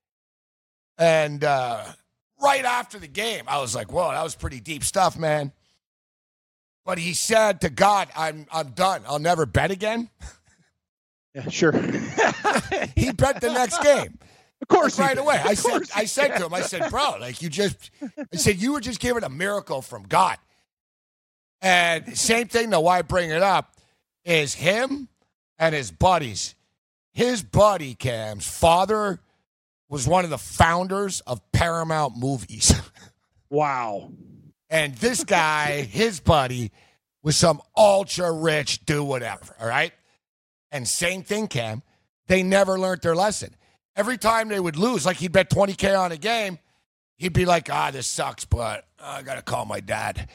and uh, right after the game, I was like, whoa, that was pretty deep stuff, man. But he said to God, I'm I'm done. I'll never bet again. Yeah, sure. He bet the next game. Of course, Like, right he away. did. I Of said, course I he said did. to him, I said, bro, like you just, I said you were just given a miracle from God. And same thing, though. Why I bring it up is him and his buddies. His buddy Cam's father was one of the founders of Paramount Movies. Wow. And this guy, his buddy, was some ultra rich do whatever. All right. And same thing, Cam. They never learned their lesson. Every time they would lose, like he'd bet twenty K on a game, he'd be like, ah, this sucks, but I got to call my dad.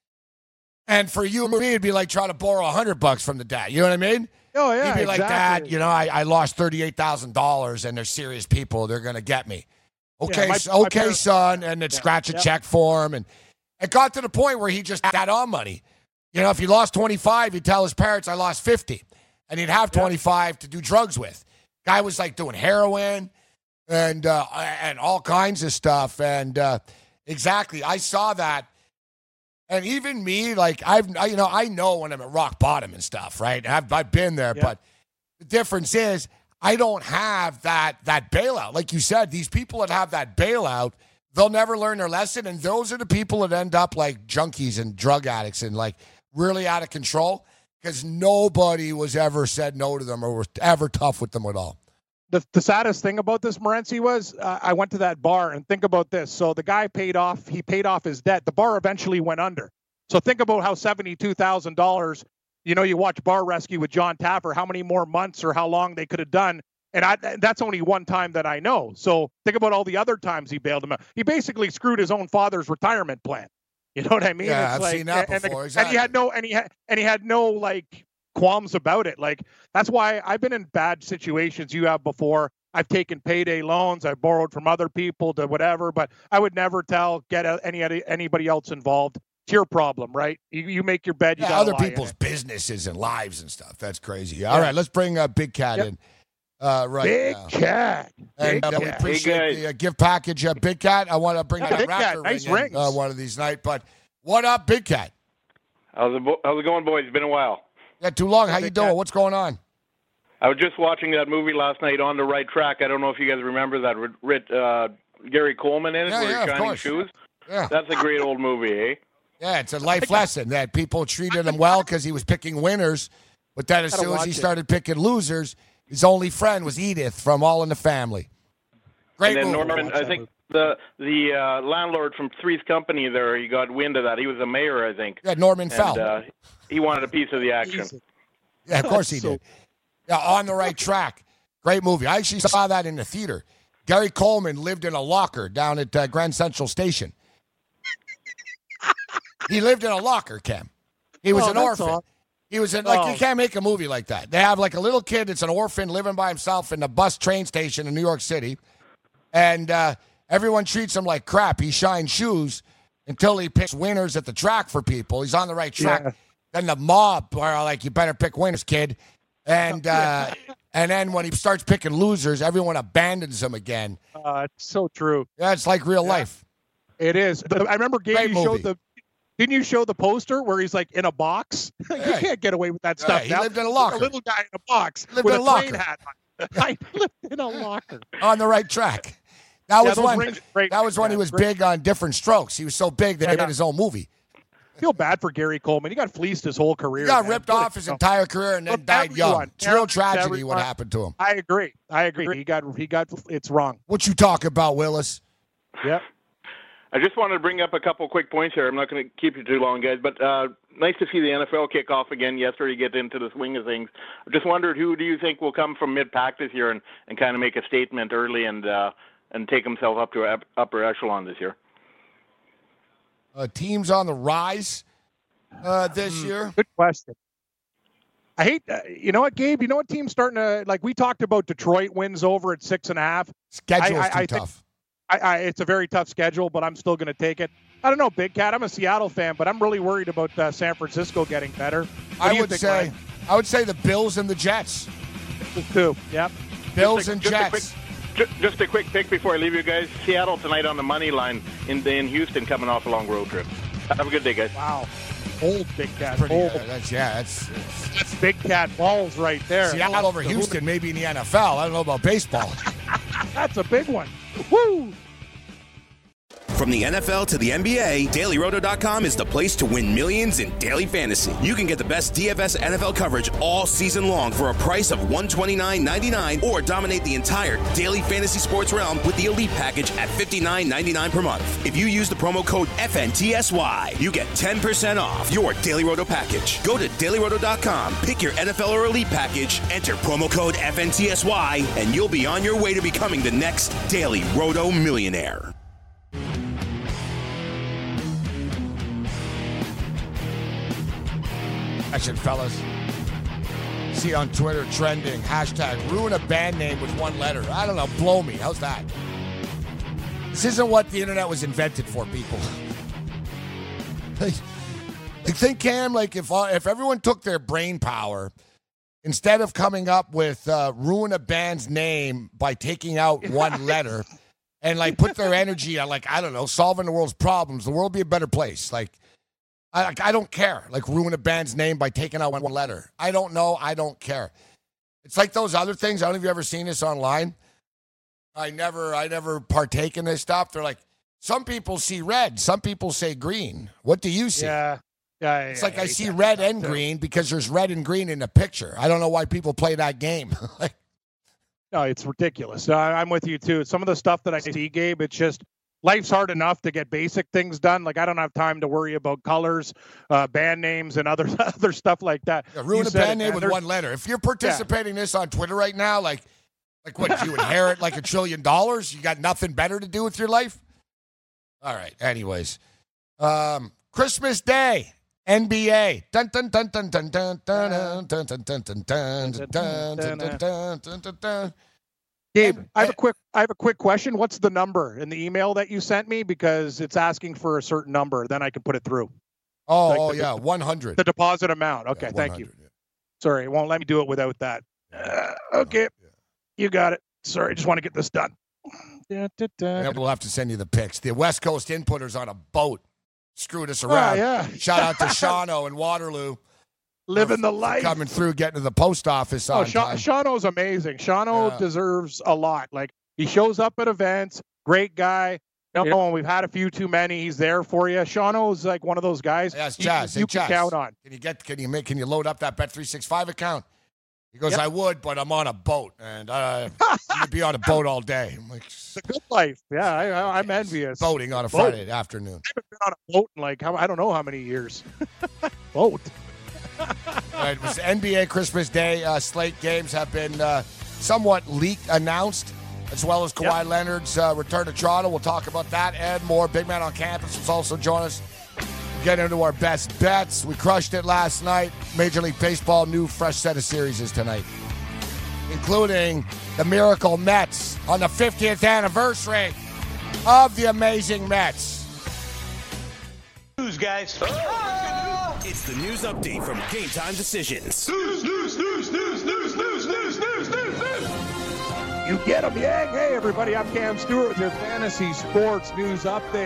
And for you and me, it'd be like trying to borrow a hundred bucks from the dad. You know what I mean? Oh, yeah. He'd be like, exactly. Dad, you know, I, I lost thirty-eight thousand dollars and they're serious people. They're going to get me. Okay, my- so, my okay, parents- son. And then Yeah, scratch a yeah. check for him. And it got to the point where he just had on money. You know, if he lost twenty-five, he'd tell his parents, I lost fifty. And he'd have twenty-five to do drugs with. Guy was like doing heroin and uh, and all kinds of stuff. And uh, exactly, I saw that. And even me, like, I've, I, you know, I know when I'm at rock bottom and stuff, right? I've, I've been there, Yeah. but the difference is I don't have that that bailout. Like you said, these people that have that bailout, they'll never learn their lesson. And those are the people that end up like junkies and drug addicts and like really out of control because nobody was ever said no to them or was ever tough with them at all. The, the saddest thing about this, Morency, was uh, I went to that bar and think about this. So the guy paid off, he paid off his debt. The bar eventually went under. So think about how seventy-two thousand dollars, you know, you watch Bar Rescue with John Taffer, how many more months or how long they could have done. And I, that's only one time that I know. So think about all the other times he bailed him out. He basically screwed his own father's retirement plan. You know what I mean? Yeah, It's I've like, seen that and, before, And, exactly. and he had no, and he had, and he had no like qualms about it. Like that's why I've been in bad situations you have before. I've taken payday loans. I've borrowed from other people to whatever, but I would never tell get any anybody else involved. It's your problem, right? You, you make your bed. You Yeah, gotta other lie in people's it. businesses and lives and stuff. That's crazy. All Yeah. right, let's bring uh, Big Cat Yep. in uh, right Big now. cat. And Big uh, we cat. appreciate Hey, guys. the uh, gift package, uh, Big Cat. I want to bring Yeah, that Big Cat, Raptor nice ring in, rings. uh, one of these nights. But what up, Big Cat? How's it, bo- how's it going, boys? It's been a while. Yeah, too long. How you Big doing? Cat. What's going on? I was just watching that movie last night, On the Right Track. I don't know if you guys remember that with with, uh, Gary Coleman in it, Yeah, where yeah, he's of shining course. shoes. Yeah, That's a great old movie, eh? yeah. It's a life lesson that people treated him well because he was picking winners, but then as Gotta soon as he watch it. started picking losers, his only friend was Edith from All in the Family. Great And then movie. Norman, I think the the uh, landlord from Three's Company there, he got wind of that. He was a mayor, I think. Yeah, Norman And Fell. uh, he wanted a piece of the action. Easy. Yeah, of course he So- did. Yeah, On the Right Track. Great movie. I actually saw that in the theater. Gary Coleman lived in a locker down at uh, Grand Central Station. He lived in a locker, Cam. He was Oh, an that's orphan. all. He was in, like, Oh. you can't make a movie like that. They have, like, a little kid that's an orphan living by himself in the bus train station in New York City. And uh, everyone treats him like crap. He shines shoes until he picks winners at the track for people. He's on the right track. Yeah. Then the mob are like, you better pick winners, kid. And uh, and then when he starts picking losers, everyone abandons him again. Uh, it's so true. Yeah, it's like real life. It is. The, I remember Gabe, Great you movie. showed the. Didn't you show the poster where he's like in a box? you Hey. can't get away with that stuff Hey, he now. lived in a Like locker. A little guy in a box Lived with in a a plane locker. hat on. I lived in a locker. On the right track. That Yeah, was those when. rings are great. That was when he Yeah, was great. big on Different Strokes. He was so big that he Yeah. made his own movie. Feel bad for Gary Coleman. He got fleeced his whole career. He got man. ripped What a- off his entire career and then Look, died young. everyone, It's a real everyone, tragedy what everyone. happened to him. I agree. I agree. He got. He got. It's wrong. What you talk about, Willis? Yep. I just wanted to bring up a couple quick points here. I'm not going to keep you too long, guys, but uh, nice to see the N F L kick off again yesterday, get into the swing of things. I just wondered who do you think will come from mid-pack this year and, and kind of make a statement early and uh, and take himself up to up, upper echelon this year? Uh, teams on the rise uh, this year. Good question. I hate. Uh, you know what, Gabe? You know what team's starting to like? We talked about Detroit wins over at six and a half. Schedule's I- I- too I think- tough. I, I, it's a very tough schedule, but I'm still going to take it. I don't know, Big Cat. I'm a Seattle fan, but I'm really worried about uh, San Francisco getting better. What I do you would think, say, Ryan? I would say the Bills and the Jets. Too. Yep. Bills Just a- and just a Jets. quick- ju- Just a quick pick before I leave you guys. Seattle tonight on the money line in, in Houston coming off a long road trip. Have a good day, guys. Wow. Old Big Cat. Pretty, Old. uh, that's yeah. That's, that's That's Big Cat balls right there. Seattle over Houston, maybe in the N F L. I don't know about baseball. That's a big one. Woo! From the N F L to the N B A, Daily Roto dot com is the place to win millions in daily fantasy. You can get the best D F S N F L coverage all season long for a price of one hundred twenty-nine ninety-nine, or dominate the entire daily fantasy sports realm with the Elite Package at fifty-nine ninety-nine per month. If you use the promo code F N T S Y, you get ten percent off your Daily Roto package. Go to Daily Roto dot com, pick your N F L or Elite Package, enter promo code F N T S Y, and you'll be on your way to becoming the next Daily Roto millionaire. Action, fellas. See on Twitter trending, hashtag ruin a band name with one letter. I don't know, blow me. How's that? This isn't what the internet was invented for, people. like, like, think, Cam, like if uh, if everyone took their brain power, instead of coming up with uh, ruin a band's name by taking out one letter, and like put their energy on, like, I don't know, solving the world's problems, the world would be a better place. Like, I, I don't care. Like, ruin a band's name by taking out one letter. I don't know. I don't care. It's like those other things. I don't know if you've ever seen this online. I never, I never partake in this stuff. They're like, some people see red. Some people say green. What do you see? Yeah. Yeah. It's yeah, like yeah, I yeah. see red and green because there's red and green in the picture. I don't know why people play that game. like, No, it's ridiculous. I, I'm with you too. Some of the stuff that I see, Gabe, it's just life's hard enough to get basic things done. Like I don't have time to worry about colors, uh, band names, and other other stuff like that. Yeah, ruin You a said band it, name man. with There's- one letter. If you're participating in this on Twitter right now, like, like what, do you inherit like a trillion dollars? You got nothing better to do with your life? All right. Anyways, um, Christmas Day, N B A. Dun dun dun dun dun dun dun dun dun dun dun dun dun dun dun dun dun dun dun. Gabe, And- I have a quick I have a quick question. What's the number in the email that you sent me? Because it's asking for a certain number. Then I can put it through. Oh, Like oh the- yeah, one hundred. The deposit amount. Okay, Yeah, thank you. one hundred, yeah. Sorry, it won't let me do it without that. Uh, okay, Yeah. you got it. Sorry, I just want to get this done. Da, da, da. And we'll have to send you the pics. The West Coast inputters on a boat screwed us Oh, around. yeah. Shout out to Shawno in Waterloo. Living the for life. Coming through, getting to the post office Oh, on Sha- time. Shawno's amazing. Shawno Yeah. deserves a lot. Like he shows up at events, great guy. You know, and we've had a few too many. He's there for you. Shawno's like one of those guys Yes, you, Jazz. you Hey, can Jazz. count on. Can you get? Can you make? Can you load up that Bet three sixty-five account? He goes, Yep. I would, but I'm on a boat, and uh, I'm gonna be on a boat all day. I'm like The good life. Yeah, I, I, I'm envious. boating on a Boat. Friday afternoon. I haven't been on a boat in like how, I don't know how many years. Boat. All right, it was N B A Christmas Day uh, slate games have been uh, somewhat leaked, announced, as well as Kawhi Yep. Leonard's uh, return to Toronto. We'll talk about that and more. Big Man on Campus will also join us. Get into our best bets. We crushed it last night. Major League Baseball, new fresh set of series is tonight, including the Miracle Mets on the fiftieth anniversary of the amazing Mets. News, guys. It's the news update from Game Time Decisions. News, news, news, news, news, news, news, news, news, news. You get them, Yang. Hey, everybody. I'm Cam Stewart with your fantasy sports news update.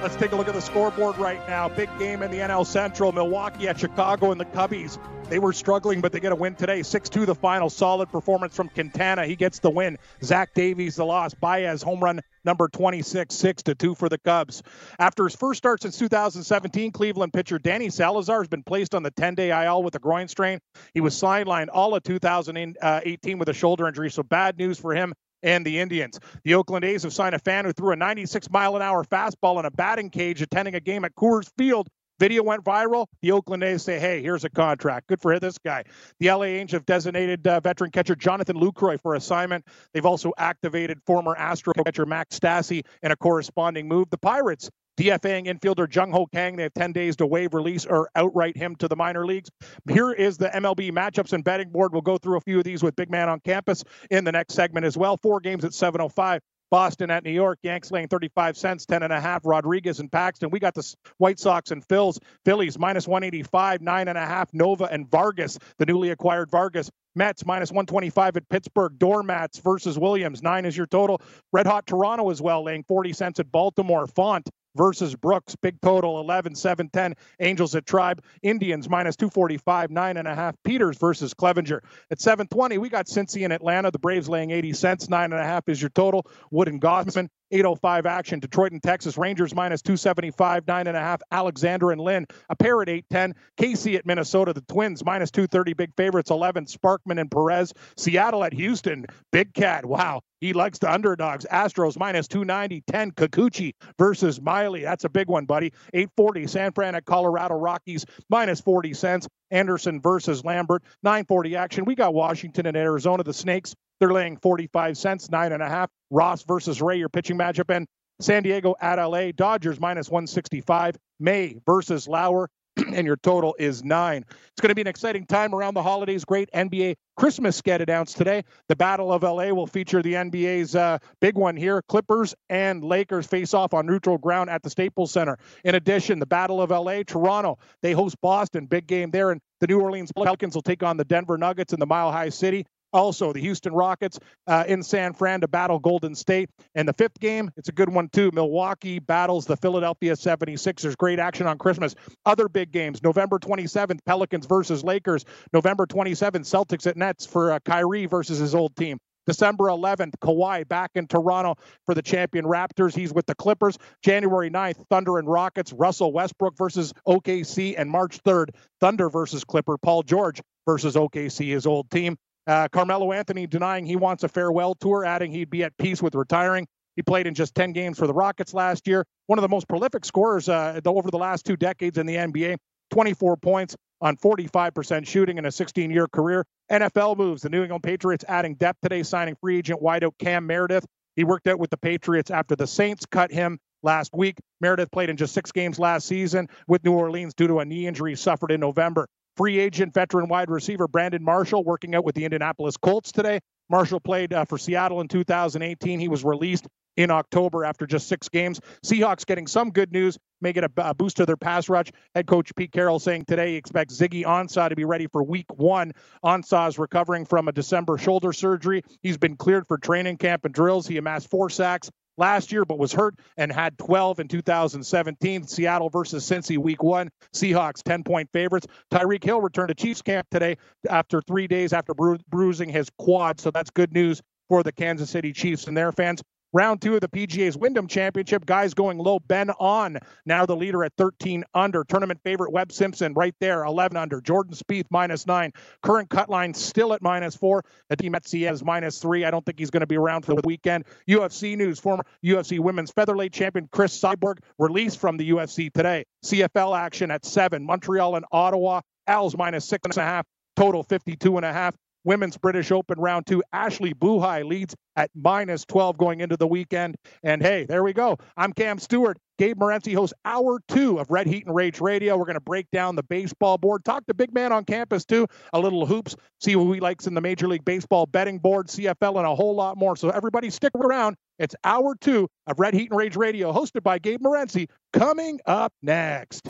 Let's take a look at the scoreboard right now. Big game in the N L Central. Milwaukee at Chicago and the Cubbies. They were struggling, but they get a win today. six two the final. Solid performance from Quintana. He gets the win. Zach Davies the loss. Baez home run number twenty-six, six to two for the Cubs. After his first start since two thousand seventeen, Cleveland pitcher Danny Salazar has been placed on the ten-day I L with a groin strain. He was sidelined all of two thousand eighteen with a shoulder injury, so bad news for him and the Indians. The Oakland A's have signed a fan who threw a ninety-six mile an hour fastball in a batting cage attending a game at Coors Field. Video went viral. The Oakland A's say, hey, here's a contract. Good for this guy. The L A Angels have designated uh, veteran catcher Jonathan Lucroy for assignment. They've also activated former Astro catcher Max Stassi in a corresponding move. The Pirates DFAing infielder Jung Ho Kang. They have ten days to waive, release, or outright him to the minor leagues. Here is the M L B matchups and betting board. We'll go through a few of these with Big Man on Campus in the next segment as well. Four games at seven oh five. Boston at New York. Yanks laying thirty-five cents, ten and a half. Rodriguez and Paxton. We got the White Sox and Phils. Phillies minus one eighty-five, nine and a half. Nova and Vargas, the newly acquired Vargas. Mets minus one twenty-five at Pittsburgh. Doormats versus Williams. Nine is your total. Red Hot Toronto as well, laying forty cents at Baltimore. Font versus Brooks. Big total, eleven, seven, ten. Angels at Tribe. Indians minus two forty-five, nine and a half. Peters versus Clevenger. At seven twenty, we got Cincy in Atlanta. The Braves laying eighty cents, nine and a half is your total. Wood and Gossman. eight oh five action. Detroit and Texas. Rangers minus two seventy-five, nine and a half. Alexander and Lynn. A pair at eight ten. K C at Minnesota. The Twins minus two thirty. Big favorites, eleven. Sparkman and Perez. Seattle at Houston. Big Cat. Wow. He likes the underdogs. Astros minus two ninety, ten. Kikuchi versus Miley. That's a big one, buddy. eight forty. San Fran at Colorado. Rockies minus forty cents. Anderson versus Lambert. nine forty action. We got Washington and Arizona. The Snakes, they're laying forty-five cents, nine and a half. Ross versus Ray, your pitching matchup. And San Diego at L A. Dodgers minus one sixty-five. May versus Lauer. And your total is nine. It's going to be an exciting time around the holidays. Great N B A Christmas sked announced today. The Battle of L A will feature the N B A's uh, big one here. Clippers and Lakers face off on neutral ground at the Staples Center. In addition, the Battle of L A, Toronto, they host Boston. Big game there. And the New Orleans Pelicans will take on the Denver Nuggets in the Mile High City. Also, the Houston Rockets uh, in San Fran to battle Golden State. And the fifth game, it's a good one, too. Milwaukee battles the Philadelphia seventy-sixers. Great action on Christmas. Other big games, November twenty-seventh, Pelicans versus Lakers. November twenty-seventh, Celtics at Nets for uh, Kyrie versus his old team. December eleventh, Kawhi back in Toronto for the champion Raptors. He's with the Clippers. January ninth, Thunder and Rockets. Russell Westbrook versus O K C. And March third, Thunder versus Clipper. Paul George versus O K C, his old team. Uh, Carmelo Anthony denying he wants a farewell tour, adding he'd be at peace with retiring. He played in just ten games for the Rockets last year. One of the most prolific scorers uh, over the last two decades in the N B A. twenty-four points on forty-five percent shooting in a sixteen-year career. N F L moves. The New England Patriots adding depth today, signing free agent wideout Cam Meredith. He worked out with the Patriots after the Saints cut him last week. Meredith played in just six games last season with New Orleans due to a knee injury suffered in November. Free agent veteran wide receiver Brandon Marshall working out with the Indianapolis Colts today. Marshall played uh, for Seattle in two thousand eighteen. He was released in October after just six games. Seahawks getting some good news, may get a, a boost to their pass rush. Head coach Pete Carroll saying today he expects Ziggy Ansah to be ready for week one. Ansah is recovering from a December shoulder surgery. He's been cleared for training camp and drills. He amassed four sacks last year, but was hurt and had twelve in two thousand seventeen. Seattle versus Cincy week one. Seahawks ten-point favorites. Tyreek Hill returned to Chiefs camp today after three days after bru- bruising his quad, so that's good news for the Kansas City Chiefs and their fans. Round two of the P G A's Wyndham Championship. Guys going low. Ben On, now the leader at thirteen under. Tournament favorite Webb Simpson right there, eleven under. Jordan Spieth minus nine. Current cut line still at minus four. The team at C is minus three. I don't think he's going to be around for the weekend. U F C news. Former U F C women's featherweight champion Chris Cyborg released from the U F C today. C F L action at seven. Montreal and Ottawa. Al's minus six and a half. Total fifty-two and a half. Women's British Open round two. Ashley Buhai leads at minus twelve going into the weekend. And hey, there we go. I'm Cam Stewart. Gabe Morency hosts hour two of Red Heat and Rage Radio. We're going to break down the baseball board, talk to Big Man on Campus too, a little hoops, see who he likes in the Major League Baseball betting board, C F L, and a whole lot more. So everybody stick around. It's hour two of Red Heat and Rage Radio, hosted by Gabe Morency, coming up next.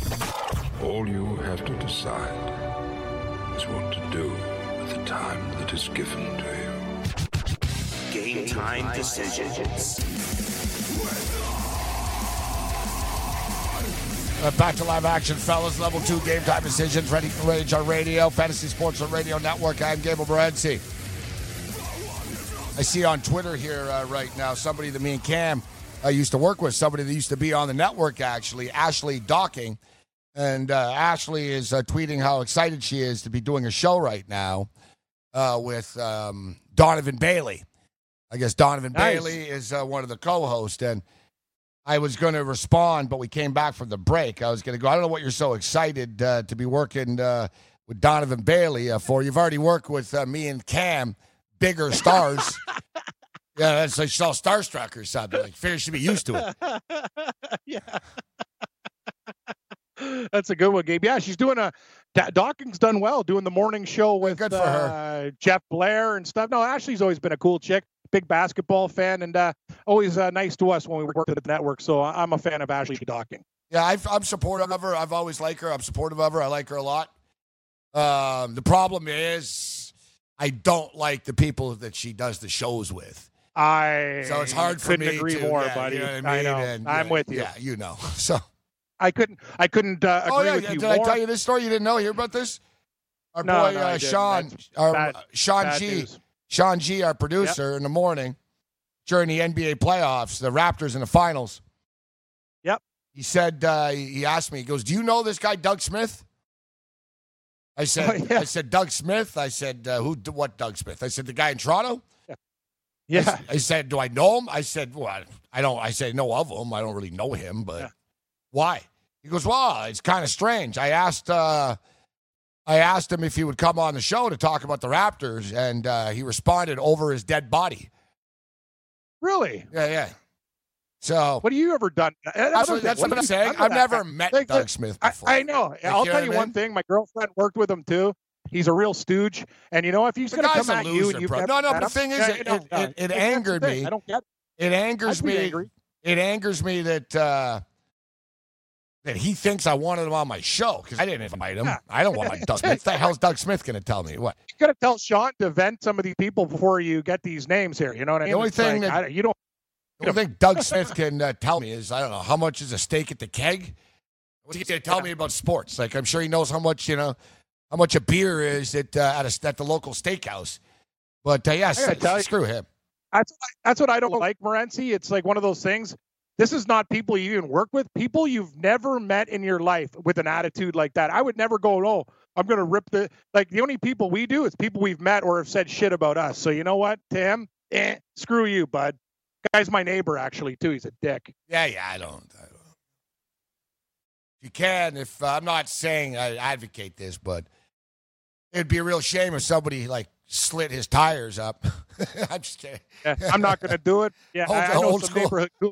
All you have to decide is what to do with the time that is given to you. Game time decisions. Uh, back to live action, fellas. Level two game time decisions. Ready for Rage on Radio. Fantasy Sports on Radio Network. I'm Gable Morency. I see on Twitter here uh, right now somebody that me and Cam uh, used to work with, somebody that used to be on the network, actually, Ashley Docking. And uh, Ashley is uh, tweeting how excited she is to be doing a show right now uh, with um, Donovan Bailey. I guess Donovan nice. Bailey is uh, one of the co-hosts, and I was going to respond, but we came back from the break. I was going to go, I don't know what you're so excited uh, to be working uh, with Donovan Bailey uh, for. You've already worked with uh, me and Cam, bigger stars. Yeah, that's like she's all starstruck or something. Like, figure she'd be used to it. Yeah. That's a good one, Gabe. Yeah, she's doing a – Docking's done well doing the morning show with good for uh, her. Jeff Blair and stuff. No, Ashley's always been a cool chick. Big basketball fan, and uh, always uh, nice to us when we worked at the network. So I'm a fan of Ashley Docking. Yeah, I've, I'm supportive of her. I've always liked her. I'm supportive of her. I like her a lot. Um, the problem is I don't like the people that she does the shows with. I so it's hard for couldn't me agree to, more, yeah, buddy. You know what I, I, mean? know. And, I'm yeah, with you. Yeah, you know. So I couldn't. I couldn't uh, agree oh, yeah, with yeah. you Did more. I tell you this story? You didn't know? Hear about this? Our no, boy no, uh, Sean, our, bad, Sean bad G, news. Sean G, our producer, yep. in the morning during the N B A playoffs, the Raptors in the finals. Yep. He said, uh, he asked me, he goes, "Do you know this guy, Doug Smith?" I said, oh, yeah. I said, Doug Smith. I said, uh, who? What Doug Smith? I said, the guy in Toronto. Yeah. yeah. I, I said, do I know him? I said, well, I, I don't. I said, know of him. I don't really know him, but yeah. why? He goes, well, it's kind of strange. I asked, uh, I asked him if he would come on the show to talk about the Raptors, and uh, he responded over his dead body. Really? Yeah, yeah. So, what have you ever done? That's what, that's what I'm saying. I've never met like, Doug Smith before. I, I know. Like, I'll tell you one thing. My girlfriend worked with him too. He's a real stooge, and you know if he's going to come at loser, you, and you no, no. But the thing is, yeah, it, it, it, it angered me. I don't get it. It angers me. Angry. It angers me that uh, that he thinks I wanted him on my show because I didn't invite him. Yeah. I don't want my Doug Smith. What the hell's Doug Smith going to tell me? What? You got to tell Sean to vent some of these people before you get these names here. You know what I mean? The only it's thing like, that I, you don't. The only thing Doug Smith can uh, tell me is, I don't know, how much is a steak at the keg? What's he going to tell yeah. me about sports? Like, I'm sure he knows how much, you know, how much a beer is at uh, at, a, at the local steakhouse. But, uh, yeah, s- screw him. That's, that's what I don't like, Morency. It's like one of those things. This is not people you even work with. People you've never met in your life with an attitude like that. I would never go, oh, I'm going to rip the – like, the only people we do is people we've met or have said shit about us. So, you know what, to him, eh, screw you, bud. Guy's my neighbor, actually, too. He's a dick. Yeah, yeah, I don't. I don't. If you can, if uh, I'm not saying I advocate this, but it'd be a real shame if somebody, like, slit his tires up. I'm just kidding. Yeah, I'm not going to do it. Yeah, old, I, I know old some school. neighborhood goons.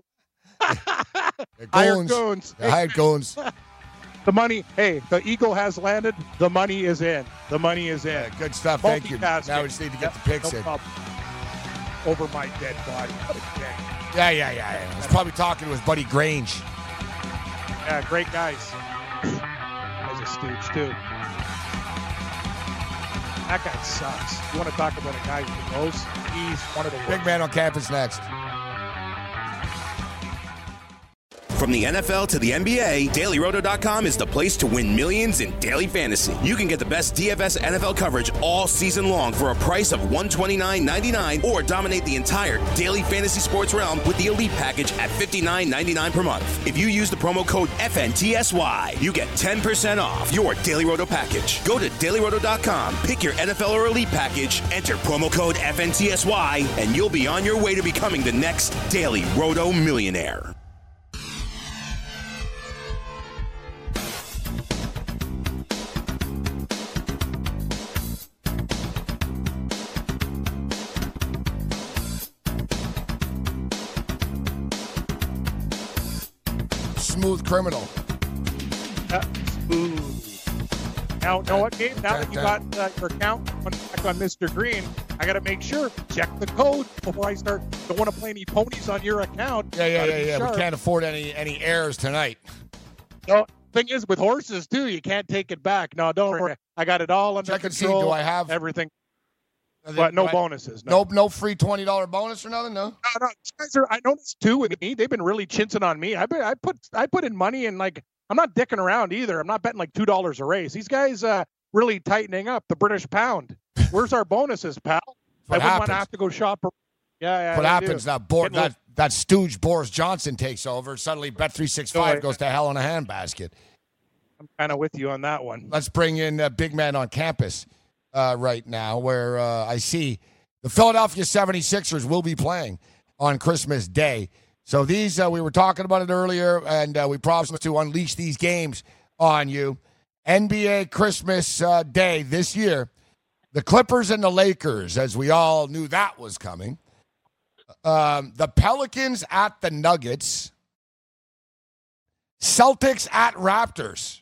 Hired goons. Hired goons. The money, hey, the eagle has landed. The money is in. The money is in. Yeah, good stuff. Thank you. Now we just need to get yeah, the picks no in. problem. Over my dead body. What a dick. Yeah, yeah, yeah, yeah. He's probably talking to his buddy Grange. Yeah, great guys. As a stooge, too. That guy sucks. You want to talk about a guy who knows? He's one of the worst. Big Man on Campus next. From the N F L to the N B A, Daily Roto dot com is the place to win millions in daily fantasy. You can get the best D F S N F L coverage all season long for a price of one hundred twenty-nine dollars and ninety-nine cents, or dominate the entire daily fantasy sports realm with the Elite package at fifty-nine ninety-nine per month. If you use the promo code F N T S Y, you get ten percent off your Daily Roto package. Go to Daily Roto dot com, pick your N F L or Elite package, enter promo code F N T S Y, and you'll be on your way to becoming the next Daily Roto millionaire. Smooth Criminal. Uh, smooth. Now, know what, Gabe? Now that you got uh, your account back on Mister Green, I got to make sure, check the code before I start. Don't want to play any ponies on your account. Yeah, yeah, yeah, yeah. Sharp. We can't afford any any errors tonight. No, thing is, with horses, too, you can't take it back. No, don't worry. I got it all under check control. And see, do I have everything? But no bonuses. No. no, no free twenty dollar bonus or nothing. No, no, no. These guys are. I noticed too with me. They've been really chinsing on me. I I put I put in money and like I'm not dicking around either. I'm not betting like two dollars a race. These guys uh, really tightening up the British pound. Where's our bonuses, pal? What I wouldn't want to have to go shop. Yeah, yeah. What I happens do. that Bor- Getting a that that stooge Boris Johnson takes over? Suddenly, Bet three sixty-five Oh, goes to hell in a handbasket. I'm kind of with you on that one. Let's bring in uh, Big Man on campus uh, right now, where uh, I see the Philadelphia seventy-sixers will be playing on Christmas Day. So these, uh, we were talking about it earlier, and uh, we promised to unleash these games on you. N B A Christmas uh, Day this year, the Clippers and the Lakers, as we all knew that was coming. Um, the Pelicans at the Nuggets. Celtics at Raptors.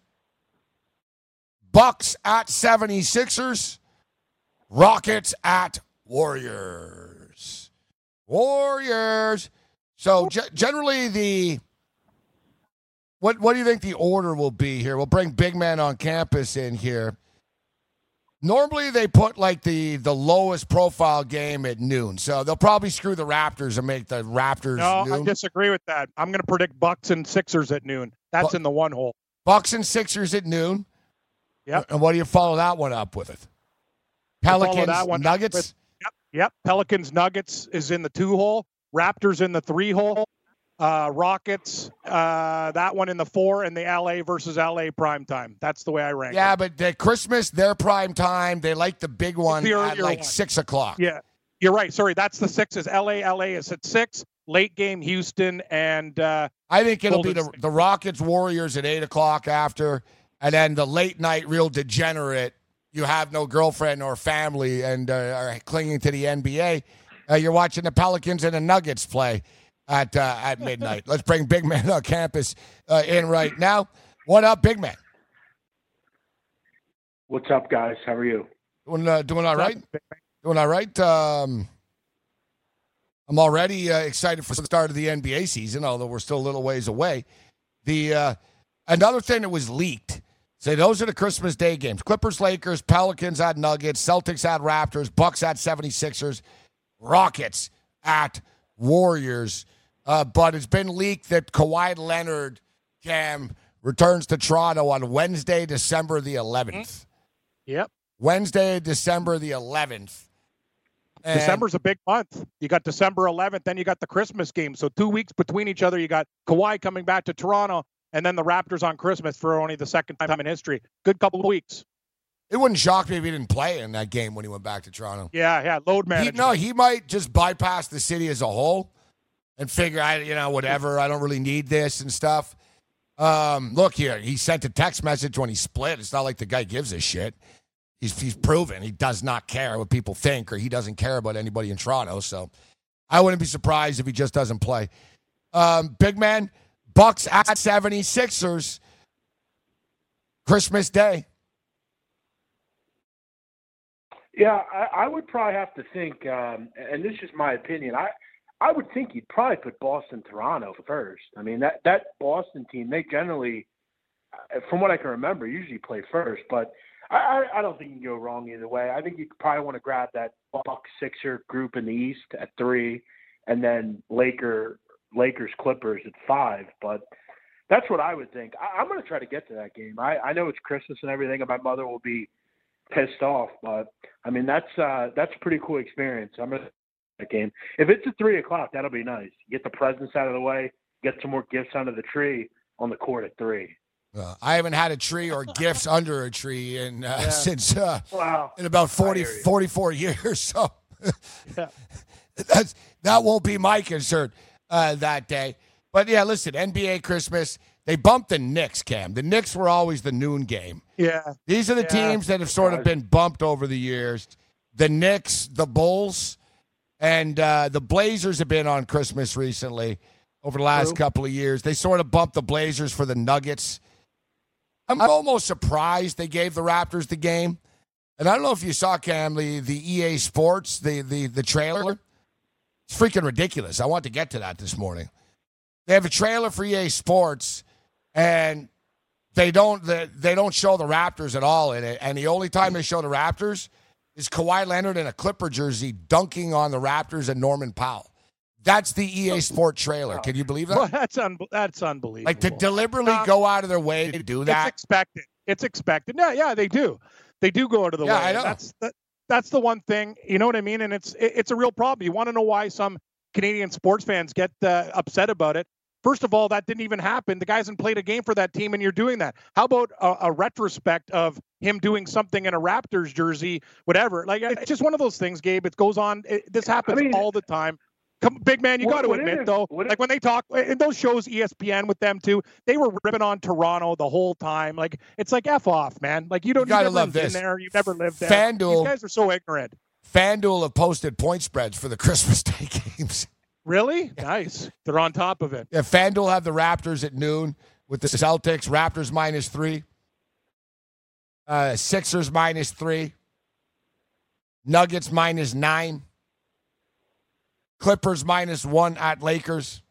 Bucks at seventy-sixers. Rockets at Warriors. Warriors. So g- generally the what what do you think the order will be here? We'll bring Big Man on campus in here. Normally they put like the the lowest profile game at noon. So they'll probably screw the Raptors and make the Raptors No, noon. I disagree with that. I'm going to predict Bucks and Sixers at noon. That's Bu- in the one hole. Bucks and Sixers at noon. Yep. And what do you follow that one up with? It? Follow Pelicans, that one up Nuggets. with- Yep, yep. Pelicans, Nuggets is in the two hole. Raptors in the three hole. Uh, Rockets, uh, that one in the four, and the L A versus L A prime time. That's the way I rank Yeah, it. but the Christmas, their prime time, they like the big one the at earlier like one. six o'clock. Yeah, you're right. Sorry, that's the sixes. L A, L A is at six. Late game, Houston, and uh, I think it'll be Golden the, State. the Rockets Warriors at eight o'clock after, and then the late night real degenerate. You have no girlfriend or family and uh, are clinging to the N B A. Uh, you're watching the Pelicans and the Nuggets play at uh, at midnight. Let's bring Big Man on campus uh, in right now. What up, Big Man? What's up, guys? How are you? Doing uh, doing all right. Doing all right. Um, I'm already uh, excited for the start of the N B A season, although we're still a little ways away. The uh, another thing that was leaked. Say those are the Christmas Day games. Clippers, Lakers, Pelicans at Nuggets, Celtics at Raptors, Bucks at seventy-sixers, Rockets at Warriors. Uh, but it's been leaked that Kawhi Leonard, Cam, returns to Toronto on Wednesday, December the eleventh. Yep. Wednesday, December the eleventh. And December's a big month. You got December eleventh, then you got the Christmas game. So two weeks between each other. You got Kawhi coming back to Toronto, and then the Raptors on Christmas for only the second time in history. Good couple of weeks. It wouldn't shock me if he didn't play in that game when he went back to Toronto. Yeah, yeah, load He, management. no, he might just bypass the city as a whole and figure, I, you know, whatever. I don't really need this and stuff. Um, look here, he sent a text message when he split. It's not like the guy gives a shit. He's he's proven he does not care what people think, or he doesn't care about anybody in Toronto. So I wouldn't be surprised if he just doesn't play. Um, Big Man, Bucks at seventy-sixers, Christmas Day. Yeah, I, I would probably have to think, um, and this is my opinion. I I would think you'd probably put Boston, Toronto first. I mean, that that Boston team, they generally, from what I can remember, usually play first. But I, I, I don't think you can go wrong either way. I think you probably want to grab that Bucks Sixer group in the East at three, and then Laker Lakers Clippers at five. But that's what I would think. I, I'm going to try to get to that game. I, I know it's Christmas and everything, and my mother will be pissed off, but I mean that's uh, that's a pretty cool experience. I'm gonna that game. If it's at three o'clock, that'll be nice. Get the presents out of the way, get some more gifts under the tree on the court at three. Uh, I haven't had a tree or gifts under a tree in uh, Yeah. since uh, Wow. in about forty, forty-four years. So Yeah. that's that won't be my concern uh, that day. But yeah, listen, N B A Christmas. They bumped the Knicks, Cam. The Knicks were always the noon game. Yeah. These are the Yeah. teams that have sort of been bumped over the years. The Knicks, the Bulls, and uh, the Blazers have been on Christmas recently over the last True. couple of years. They sort of bumped the Blazers for the Nuggets. I'm almost surprised they gave the Raptors the game. And I don't know if you saw, Cam, the, the E A Sports, the, the, the trailer. It's freaking ridiculous. I want to get to that this morning. They have a trailer for E A Sports, and they don't they, they don't show the Raptors at all in it. And the only time they show the Raptors is Kawhi Leonard in a Clipper jersey dunking on the Raptors and Norman Powell. That's the E A Sport trailer. Can you believe that? Well, that's un- that's unbelievable. Like to deliberately Uh, go out of their way to do that. It's expected. It's expected. Yeah, yeah, they do. They do go out of the Yeah, way. I know. That's that, that's the one thing. You know what I mean? And it's it, it's a real problem. You want to know why some Canadian sports fans get uh, upset about it? First of all, that didn't even happen. The guy hasn't played a game for that team, and you're doing that. How about a, a retrospect of him doing something in a Raptors jersey, whatever? Like, it's just one of those things, Gabe. It goes on. It, this happens I mean, all the time. Come, big man, you what- got to what admit, if- though, what if- like when they talk in those shows, E S P N with them too, they were ripping on Toronto the whole time. Like, it's like F off, man. Like, you don't You gotta you've never love been this. there. You've never lived there. FanDuel- These guys are so ignorant. FanDuel have posted point spreads for the Christmas Day games. Really? Nice. They're on top of it. Yeah, FanDuel have the Raptors at noon with the Celtics. Raptors minus three. Uh, Sixers minus three. Nuggets minus nine. Clippers minus one at Lakers.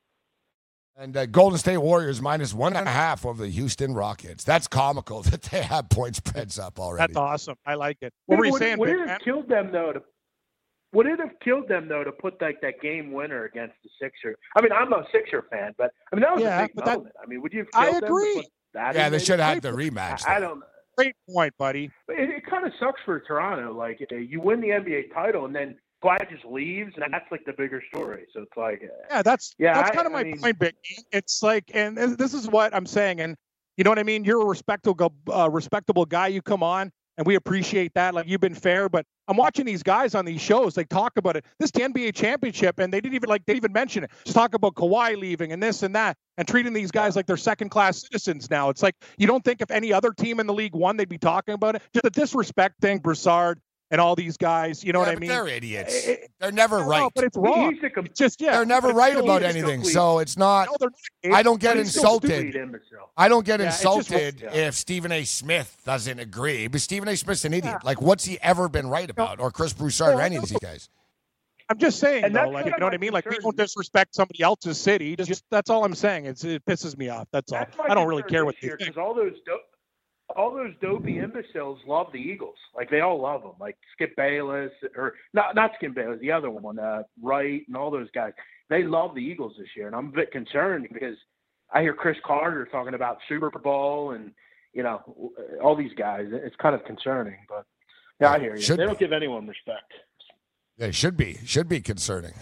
And uh, Golden State Warriors minus one and a half over the Houston Rockets. That's comical that they have point spreads up already. That's awesome. I like it. What were you would, saying, would big it man? have killed them though? To, would it have killed them though to put like that game winner against the Sixers? I mean, I'm a Sixer fan, but I mean that was Yeah, a big but that- moment. I mean, would you have I killed them to agree. put that Yeah, in they there? should have had the rematch. I, I though. don't know. Great point, buddy. But it, it kind of sucks for Toronto. Like uh, you win the N B A title and then Kawhi just leaves, and that's like the bigger story. So it's like, uh, Yeah, that's Yeah, that's I- kind of I my mean- point, Big. It's like, and this is what I'm saying, and you know what I mean. You're a respectable, uh, respectable guy. You come on, and we appreciate that. Like you've been fair, but I'm watching these guys on these shows. They talk about it. This N B A championship, and they didn't even like they didn't even mention it. Just talk about Kawhi leaving and this and that, and treating these guys like they're second class citizens now. It's like you don't think if any other team in the league won, they'd be talking about it. Just the disrespect thing, Broussard and all these guys. You know Yeah, what I but mean? They're idiots. It- it- They're never No, right. but it's wrong. He's a com- It's just yeah. They're never but it's right still- about it's anything. complete- So it's not. No, they're not. I don't get But it's still insulted. Complete imbecile. I don't get Yeah, it's just- insulted yeah. if Stephen A. Smith doesn't agree. But Stephen A. Smith's an idiot. Like, what's he ever been right about? Or Chris Broussard or No, any of these guys? I'm just saying, And though, that's like, kinda you know what my I mean? Like, we concern. don't disrespect somebody else's city. Just, just that's all I'm saying. It's it pisses me off. That's all. That's my I don't really concern care what this they year, think. 'cause all those do- all those dopey imbeciles love the Eagles. Like they all love them. Like Skip Bayless or not not Skip Bayless, the other one, uh, Wright and all those guys. They love the Eagles this year, and I'm a bit concerned because I hear Chris Carter talking about Super Bowl and you know all these guys. It's kind of concerning, but yeah, I hear you. Should They be. don't give anyone respect. They should be. Should be concerning.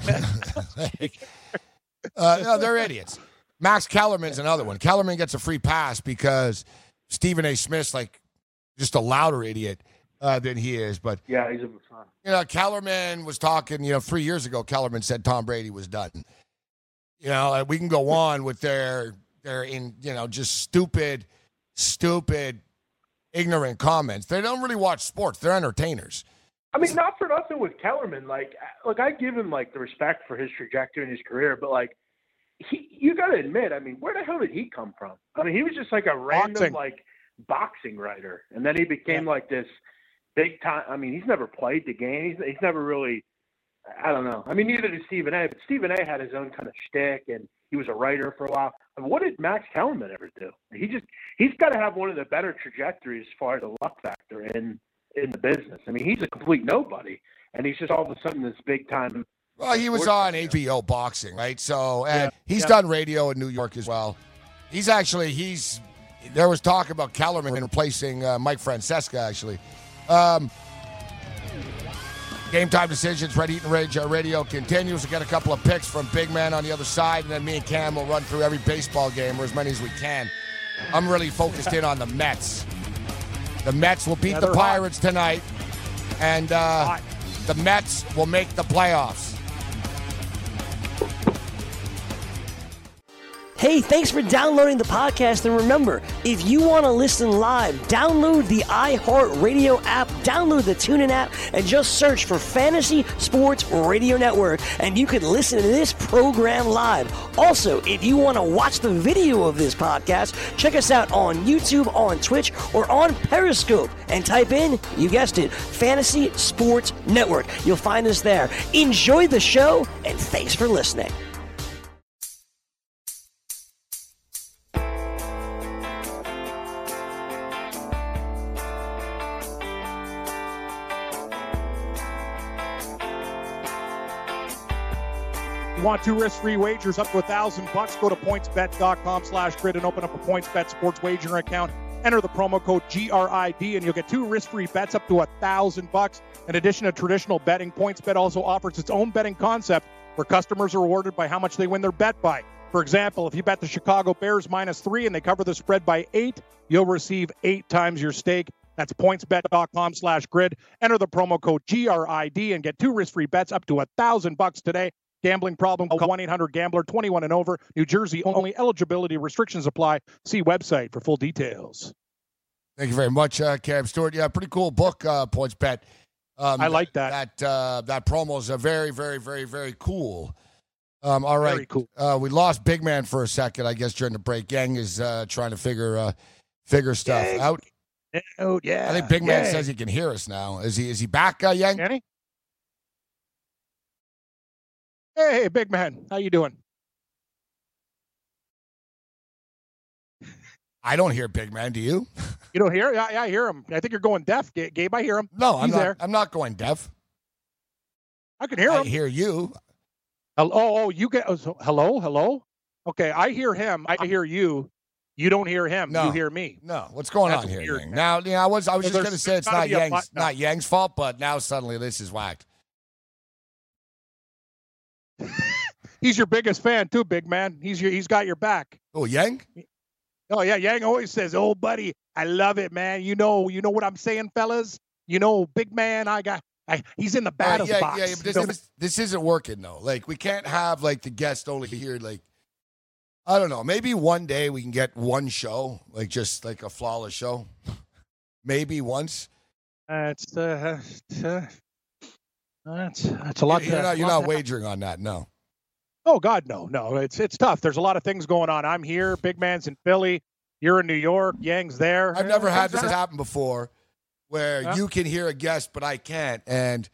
Like, uh, no, they're idiots. Max Kellerman's another one. Kellerman gets a free pass because Stephen A. Smith's like just a louder idiot uh, than he is. But, Yeah, he's a fun. you know, Kellerman was talking, you know, three years ago, Kellerman said Tom Brady was done. You know, and we can go on with their, their in, you know, just stupid, stupid, ignorant comments. They don't really watch sports. They're entertainers. I mean, not for nothing with Kellerman. Like, look, I give him like the respect for his trajectory in his career, but like, he, you got to admit, I mean, where the hell did he come from? I mean, he was just like a random Boxing. like boxing writer, and then he became like this big time. I mean, he's never played the game. He's he's never really. I don't know. I mean, neither did Stephen A. But Stephen A. had his own kind of shtick, and he was a writer for a while. I mean, what did Max Kellerman ever do? He just he's got to have one of the better trajectories as far as the luck factor in in the business. I mean, he's a complete nobody, and he's just all of a sudden this big time. Well, he was on H B O Boxing, right? So, and Yeah. he's Yeah. done radio in New York as well. He's actually, he's, there was talk about Kellerman replacing uh, Mike Francesca, actually. Um, Game Time Decisions, Red Heat and Rage uh, Radio continues. We got a couple of picks from Big Man on the other side, and then me and Cam will run through every baseball game, or as many as we can. I'm really focused in on the Mets. The Mets will beat Yeah, the they're hot. Pirates tonight, and uh, Hot. the Mets will make the playoffs. Hey, thanks for downloading the podcast. And remember, if you want to listen live, download the iHeartRadio app, download the TuneIn app, and just search for Fantasy Sports Radio Network, and you can listen to this program live. Also, if you want to watch the video of this podcast, check us out on YouTube, on Twitch, or on Periscope, and type in, you guessed it, Fantasy Sports Network. You'll find us there. Enjoy the show, and thanks for listening. You want two risk-free wagers up to a thousand bucks? Go to pointsbet.com slash grid and open up a PointsBet sports wagering account. Enter the promo code G R I D and you'll get two risk-free bets up to a thousand bucks. In addition to traditional betting, PointsBet also offers its own betting concept where customers are rewarded by how much they win their bet by. For example, if you bet the Chicago Bears minus three and they cover the spread by eight, you'll receive eight times your stake. That's pointsbet.com slash grid. Enter the promo code G R I D and get two risk-free bets up to a thousand bucks today. Gambling problem? Call one eight hundred gambler, twenty-one and over. New Jersey only. Eligibility restrictions apply. See website for full details. Thank you very much, uh, Cam Stewart. Yeah, pretty cool book, uh, PointsBet. Um, I like that. That uh, that promo is a very, very, very, very cool. Um, all right. Very cool. Uh, we lost Big Man for a second, I guess, during the break. Yang is uh, trying to figure uh, figure stuff Yang. out. Oh, yeah. I think Big Man Yang. says he can hear us now. Is he? Is he back, uh, Yang? Can he? Hey, hey, Big Man. How you doing? I don't hear Big Man. Do you? You don't hear? Yeah, yeah, I hear him. I think you're going deaf, G- Gabe. I hear him. No, I'm He's not. there. I'm not going deaf. I can hear I him. hear you. Oh, oh, you get. Oh, so- hello, hello. Okay, I hear him. I hear you. You don't hear him. No. You hear me. No, what's going That's on here, weird, Yang? man. Now, you know, I was, I was Well, just there's- going to say it's there's gotta not be a Yang's, button now. not Yang's fault, but now suddenly this is whacked. He's your biggest fan too, Big Man. He's your. He's got your back. Oh, Yang? Oh yeah, Yang always says, "Oh, buddy, I love it, man. You know, you know what I'm saying, fellas. You know, Big Man, I got. I, he's in the All right, batter's yeah, box. yeah, but this, You know? this, this isn't working though. Like we can't have like the guest only here. Like I don't know. Maybe one day we can get one show, like just like a flawless show. Maybe once. That's uh, uh, that's that's a lot. You're to- not, you're lot not to- wagering on that, no. Oh God, no, no. It's it's tough. There's a lot of things going on. I'm here. Big Man's in Philly. You're in New York. Yang's there. I've never had Things this are- happen before, where Yeah. you can hear a guest but I can't, and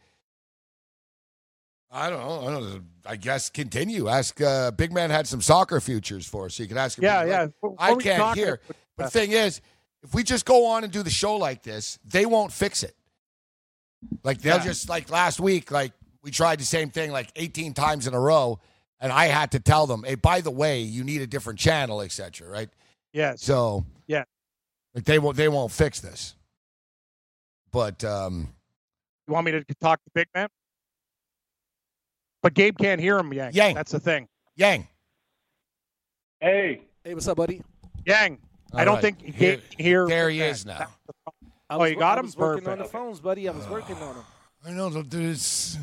I don't know. I don't know. I guess continue. Ask uh, Big Man had some soccer futures for us, so you can ask him. Yeah, Like, yeah. What I were you can't talking hear. about? But the thing is, if we just go on and do the show like this, they won't fix it. Like they'll Yeah. just like last week, like we tried the same thing like eighteen times in a row, and I had to tell them, "Hey, by the way, you need a different channel, et cetera" Right? Yes. So Yeah. like they won't they won't fix this. But um, You want me to talk to Big Man? But Gabe can't hear him, Yang. Yang. That's the thing. Yang, Hey, Hey, what's up, buddy? Yang. All I don't right. think Here- Gabe can hear. there he Big Man. is now. I Oh, was, you got I him? was working on Perfect. the phones, buddy. I was working on them. I know that there's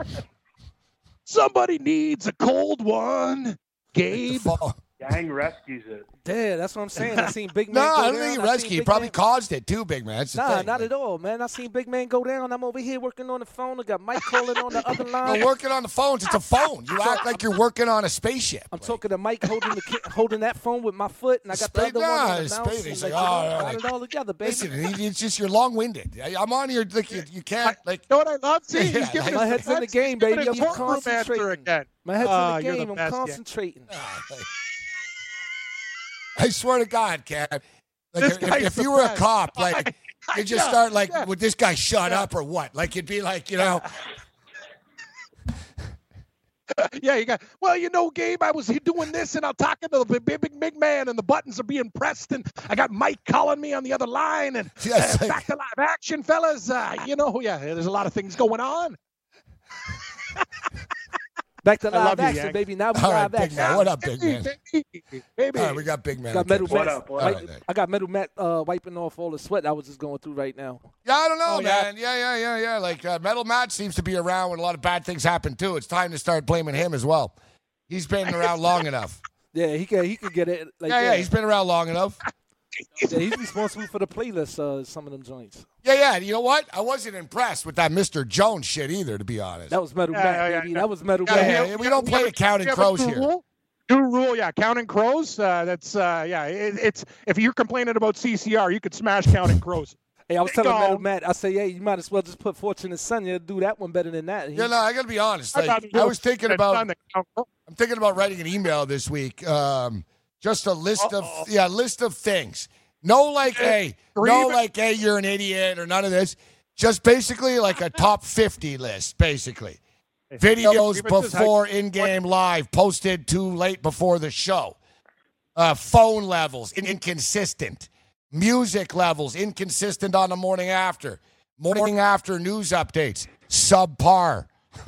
Somebody needs a cold one. Gabe. Yang rescues it. Yeah, that's what I'm saying. I seen Big No, Man. go I don't down. think he I seen rescued. He Big probably Man- caused it too, Big Man. That's the Nah, thing. not Like, at all, man. I seen Big Man go down. I'm over here working on the phone. I got Mike calling on the other line. You're working on the phones. It's a phone. You act like you're working on a spaceship. I'm talking to Mike holding the ki- holding that phone with my foot, and I got the Spa- other nah, one on the it's mouse. space. and, He's like, like, you know, oh, got like- it all together, baby. Listen, he- it's just you're long-winded. I- I'm on here. Like you, you can't like. You know what I love? See, Yeah, he's giving like- us My the head's in the best- game, he's giving baby. us I'm courtroom answer concentrating. again. My head's Ah, in you're the the game. I'm best, yeah. concentrating. I swear to God, Cat. Like This if, guy's if the you were a best. cop, like you just Yeah, start like, yeah. would this guy shut up or what? Like you'd be like, you know, Yeah, you got. Well, you know, Gabe, I was here doing this, and I'm talking to the big, big, big man, and the buttons are being pressed, and I got Mike calling me on the other line, and Yeah, uh, it's like- back to live action, fellas. Uh, you know, yeah, there's a lot of things going on. Back to I love live you, action, Yank. baby. Now we all right, live Big action. Man. What up, Big Man? Baby, baby. All right, we got Big Man. Got Okay. metal What Matt. up, what wipe- up? I got metal Matt uh, wiping off all the sweat I was just going through right now. Yeah, I don't know, Oh, yeah. man. Yeah, yeah, yeah, yeah. Like uh, Metal Matt seems to be around when a lot of bad things happen too. It's time to start blaming him as well. He's been around long enough. Yeah, he can he could get it. Like Yeah, yeah, that. he's been around long enough. Yeah, he's responsible for the playlist. Uh, some of them joints. Yeah, yeah. And you know what? I wasn't impressed with that Mister Jones shit either, to be honest. That was metal Yeah, Matt, yeah, yeah, baby. yeah. That was metal Yeah, Matt. yeah, yeah, we don't play have a- Counting we have a Crows new here. Rule? New rule, yeah, counting crows. Uh, that's uh, yeah. It, it's if you're complaining about C C R, you could smash counting crows. Hey, I was Ding telling Metal dong. Matt, I say, hey, you might as well just put Fortunate Son. You'll do that one better than that. He- Yeah, no, I got to be honest. I'd Like, rather do I was thinking it about, than count crows. I'm thinking about writing an email this week. Um, just a list Uh-oh. of, yeah, list of things. No, like, hey, no, Grievance- like, hey, you're an idiot or none of this. Just basically like a top fifty list, basically. Videos Even just before how- in-game live, posted too late before the show. Uh, phone levels, inconsistent. Music levels, inconsistent on the morning after. Morning after news updates, subpar.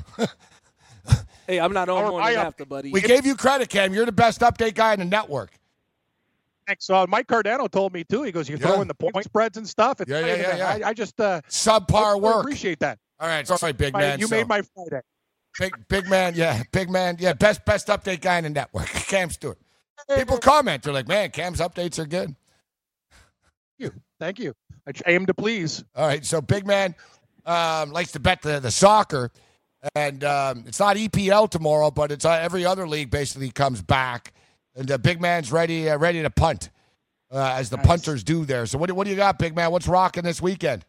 Hey, I'm not on Or morning I- after, buddy. We gave you credit, Cam. You're the best update guy in the network. Thanks. Uh, Mike Cardano told me too. He goes, "You Yeah. throw in the point spreads and stuff." It's Yeah, not yeah, even yeah, that. yeah. I, I just uh, Subpar I work. appreciate that. All right, sorry, big My- man. you so- made my Friday. Big big man, yeah, big man, yeah, best best update guy in the network, Cam Stewart. People comment, they're like, man, Cam's updates are good. Thank you. Thank you. I aim to please. All right, so big man um, likes to bet the, the soccer, and um, it's not E P L tomorrow, but it's uh, every other league basically comes back, and the big man's ready uh, ready to punt, uh, as the Nice. punters do there. So what do, what do you got, big man? What's rocking this weekend?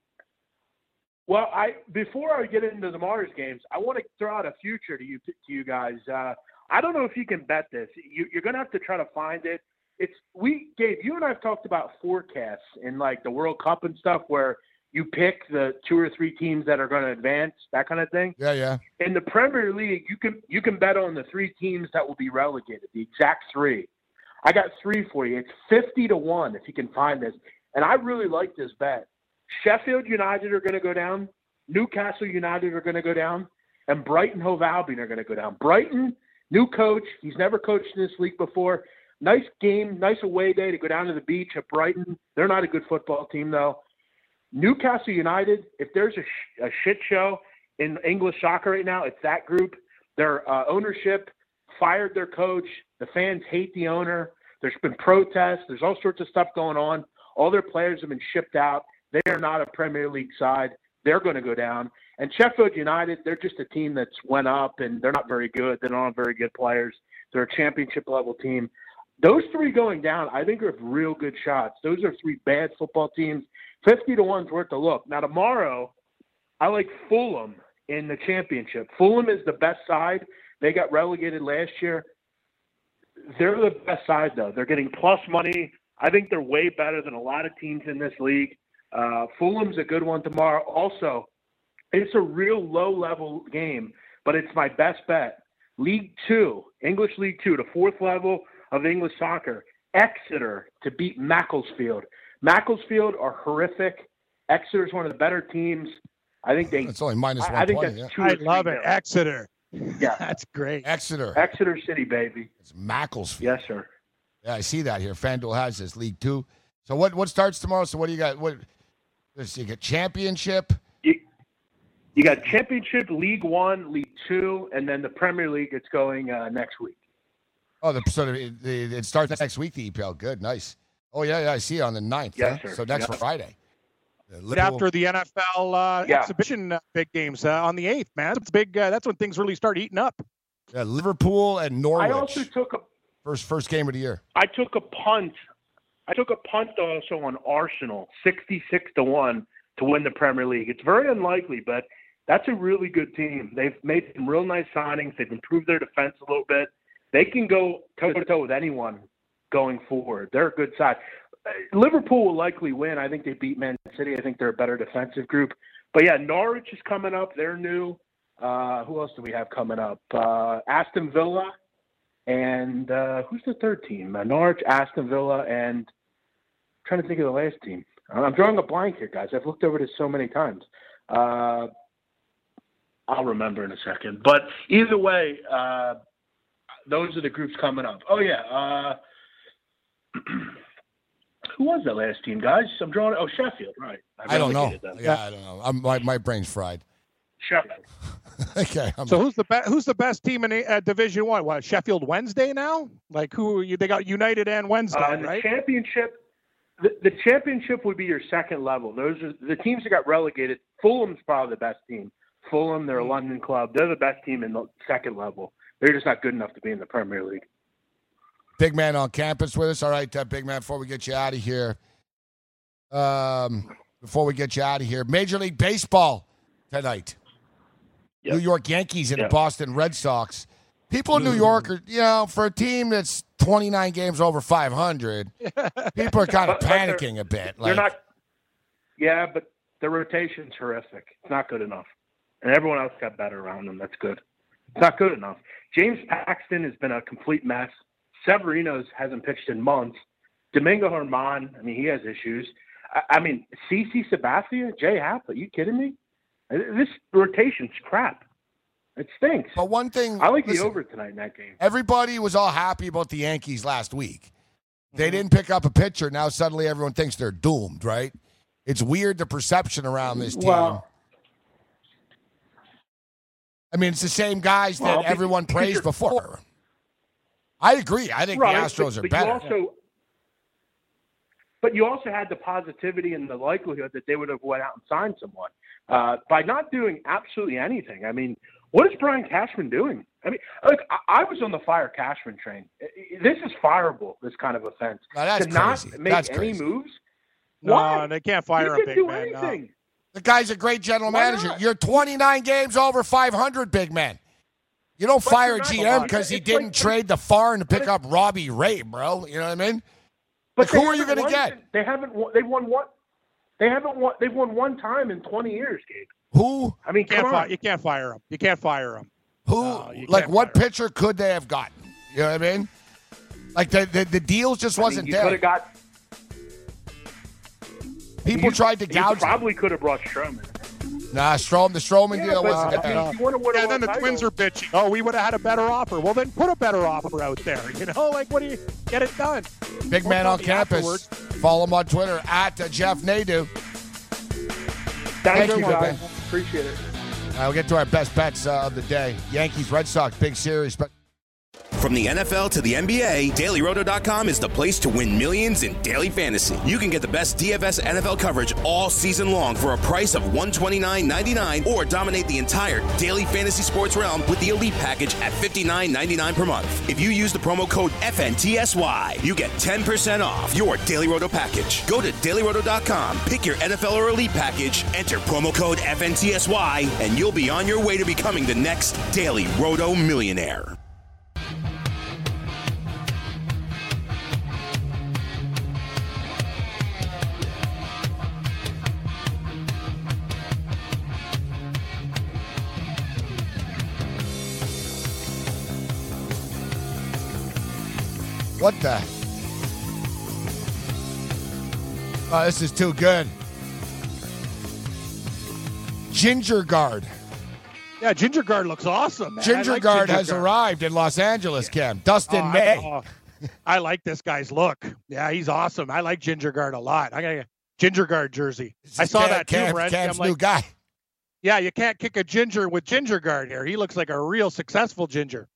Well, I before I get into the Mars games, I want to throw out a future to you to you guys. Uh, I don't know if you can bet this. You, you're going to have to try to find it. It's we Gabe, you and I have talked about forecasts in like the World Cup and stuff, where you pick the two or three teams that are going to advance, that kind of thing. Yeah, yeah. In the Premier League, you can you can bet on the three teams that will be relegated, the exact three. I got three for you. It's fifty to one if you can find this, and I really like this bet. Sheffield United are going to go down. Newcastle United are going to go down. And Brighton Hove Albion are going to go down. Brighton, new coach. He's never coached in this league before. Nice game, nice away day to go down to the beach at Brighton. They're not a good football team, though. Newcastle United, if there's a, sh- a shit show in English soccer right now, it's that group. Their uh, ownership fired their coach. The fans hate the owner. There's been protests. There's all sorts of stuff going on. All their players have been shipped out. They are not a Premier League side. They're going to go down. And Sheffield United, they're just a team that's went up, and they're not very good. They don't have very good players. They're a championship-level team. Those three going down, I think, are real good shots. Those are three bad football teams. fifty to one is worth a look. Now, tomorrow, I like Fulham in the championship. Fulham is the best side. They got relegated last year. They're the best side, though. They're getting plus money. I think they're way better than a lot of teams in this league. Uh, Fulham's a good one tomorrow. Also, it's a real low-level game, but it's my best bet. League Two, English League Two, the fourth level of English soccer. Exeter to beat Macclesfield. Macclesfield are horrific. Exeter's one of the better teams. I think they. It's only minus I, I think one twenty. that's Yeah. two or I love three it. nil. Exeter. Yeah, That's great. Exeter. Exeter City, baby. It's Macclesfield. Yes, sir. Yeah, I see that here. FanDuel has this League Two. So what what starts tomorrow? So what do you got? What? Let's see. You got championship. You, you got Championship, League One, League Two, and then the Premier League. It's going uh, next week. Oh, the so the, the, it starts next week. The E P L. Good, nice. Oh yeah, yeah. I see on the ninth. Yes, huh? sir. So next Yeah. Friday. Uh, Right Liverpool- after the N F L uh, Yeah. exhibition uh, big games uh, on the eighth, man. It's big. Uh, that's when things really start heating up. yeah, Liverpool and Norwich. I also took a first first game of the year. I took a punt. I took a punt also on Arsenal, sixty-six to one to win the Premier League. It's very unlikely, but that's a really good team. They've made some real nice signings. They've improved their defense a little bit. They can go toe to toe with anyone going forward. They're a good side. Uh, Liverpool will likely win. I think they beat Man City. I think they're a better defensive group. But yeah, Norwich is coming up. They're new. Uh, who else do we have coming up? Uh, Aston Villa. And uh, who's the third team? Uh, Norwich, Aston Villa, and I'm trying to think of the last team. I'm drawing a blank here, guys. I've looked over this so many times. Uh, I'll remember in a second. But either way, uh, those are the groups coming up. Oh, yeah. Uh, who was that last team, guys? I'm drawing. Oh, Sheffield, right. I don't know. relegated them. Yeah, I don't know. I'm, my my brain's fried. Sheffield. okay. I'm, So who's the be- who's the best team in uh, Division One? What, Sheffield Wednesday now? Like who? You, they got United and Wednesday, Uh, the right? championship, the, the championship would be your second level. Those are the teams that got relegated. Fulham's probably the best team. Fulham, they're a London club. They're the best team in the second level. They're just not good enough to be in the Premier League. Big man on campus with us. All right, uh, big man. Before we get you out of here, um, before we get you out of here, Major League Baseball tonight. Yep. New York Yankees and Yep. the Boston Red Sox. People in New York are, you know, for a team that's twenty-nine games over five hundred, people are kind of But- but they're- panicking a bit. They're Like, not. Yeah, but the rotation's horrific. It's not good enough. and everyone else got better around him. That's good. It's not good enough. James Paxton has been a complete mess. Severino's hasn't pitched in months. Domingo Germán, I mean, he has issues. I, I mean, CeCe Sabathia, Jay Happ, are you kidding me? This rotation's crap. It stinks. But one thing, I like listen, the over tonight in that game. Everybody was all happy about the Yankees last week. They didn't pick up a pitcher. Now suddenly everyone thinks they're doomed, right? It's weird, the perception around this team. Well, I mean, it's the same guys that well, everyone because praised before. I agree. I think right, the Astros but, are but better. You also, but you also had the positivity and the likelihood that they would have went out and signed someone. Uh, by not doing absolutely anything. I mean, what is Brian Cashman doing? I mean, look, I, I was on the fire Cashman train. This is fireable, this kind of offense. No, that's to crazy. not make That's any crazy. moves? No, Why? they can't fire he a didn't big do man. No. anything. The guy's a great general Why manager. not? You're twenty-nine games over five hundred, big man. You don't But fire you're a not G a M lot. because he It's didn't like- trade the foreign to pick but up Robbie Ray, bro. You know what I mean? But Like, who they are you haven't going to won- get? They haven't. Won, they've won one. They haven't won. They've won one time in twenty years, Gabe. Who? I mean, You can't, come fi- on. you can't fire him. You can't fire him. Who? No, you like, can't what fire him. pitcher could they have gotten? You know what I mean? Like, the the, the deal just I mean, wasn't you there. could have got. People you, tried to you gouge them. probably could have brought Stroman. Nah, Strom, the Stroman Yeah, deal but, wasn't I there. mean, if you want to win Yeah, a and then the world Twins title- are bitching. Oh, we would have had a better offer. Well, then put a better offer out there. You know, like, what do you get it done? Big Don't man tell on me campus. afterwards. Follow him on Twitter at uh, Jeff Nadeau. Thank you, you, big guys. man. Appreciate it. All right, we'll get to our best bets uh, of the day. Yankees, Red Sox, big series. But From the N F L to the N B A, Daily Roto dot com is the place to win millions in daily fantasy. You can get the best D F S N F L coverage all season long for a price of one hundred twenty-nine ninety-nine, or dominate the entire daily fantasy sports realm with the Elite package at fifty-nine ninety-nine per month. If you use the promo code F N T S Y, you get ten percent off your Daily Roto package. Go to Daily Roto dot com, pick your N F L or Elite package, enter promo code F N T S Y, and you'll be on your way to becoming the next Daily Roto millionaire. what the? Oh, this is too good. Ginger Guard. Yeah, Ginger Guard looks awesome, man. I Ginger like Guard Ginger has Guard. arrived in Los Angeles, Cam. Dustin Oh, I- May. oh, I like this guy's look. Yeah, he's awesome. I like Ginger Guard a lot. I got a Ginger Guard jersey. This I is saw Cam, that too, Cam, Brent. Cam's I'm new like, guy. yeah, you can't kick a ginger with Ginger Guard here. He looks like a real successful ginger.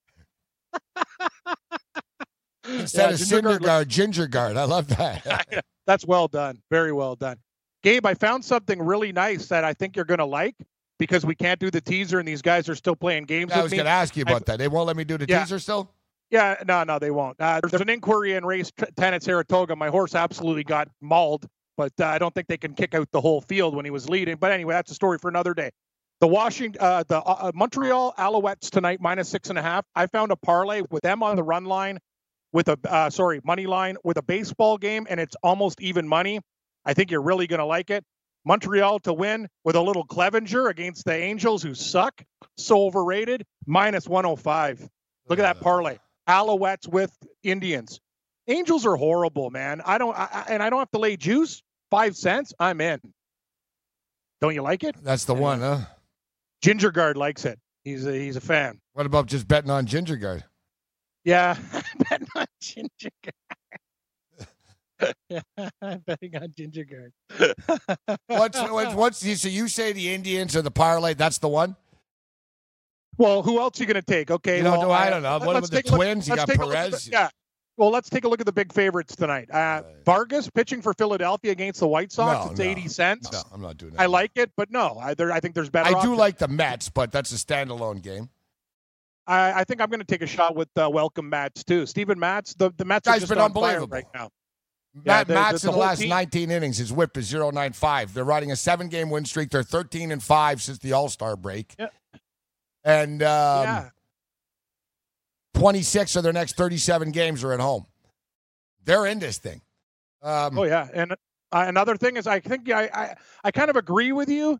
Instead Yeah, of Ginger Cinder Guard Guard, Ginger Guard. I love that. That's well done. Very well done. Gabe, I found something really nice that I think you're going to like because we can't do the teaser and these guys are still playing games I with was me. going to ask you about I've- that. They won't let me do the Yeah. teaser still? Yeah, no, no, they won't. Uh, there's an inquiry in race t- ten at Saratoga. My horse absolutely got mauled, but uh, I don't think they can kick out the whole field when he was leading. But anyway, that's a story for another day. The Washington, uh, the uh, Montreal Alouettes tonight, minus six and a half. I found a parlay with them on the run line, with a uh, sorry money line with a baseball game, and it's almost even money. I think you're really going to like it. Montreal to win with a little Clevenger against the Angels, who suck, so overrated, minus one oh five. Look at that parlay. Alouettes with Indians. Angels are horrible, man. I don't, I, I- and I don't have to lay juice. Five cents, I'm in. Don't you like it? That's the one, huh? Ginger Guard likes it. He's a, he's a fan. What about just betting on Ginger Guard? Yeah, betting on Ginger Guard. Yeah, I'm betting on Ginger Guard. What's, what's, what's, so you say the Indians or the parlay, that's the one? Well, who else are you going to take? Okay, You know, well, do I uh, don't know. What let's about the take a look- Twins? You let's got take a look at Perez. the- yeah. Well, let's take a look at the big favorites tonight. Uh, Vargas pitching for Philadelphia against the White Sox. No, it's no. eighty cents. No, I'm not doing that. I like it, but no, I, there, I think there's better. I do options. like the Mets, but that's a standalone game. I, I think I'm going to take a shot with uh, Welcome Mats too. Steven Matz, the the Mets are Guy's just been on fire unbelievable. right now. Yeah, Matt the- Matz the- in the the whole last team- nineteen innings, his whip is oh nine five. They're riding a seven-game win streak. They're thirteen and five since the All-Star break. Yeah. And um, yeah, twenty-six of their next thirty-seven games are at home. They're in this thing. Um, oh yeah, and uh, another thing is, I think I, I I kind of agree with you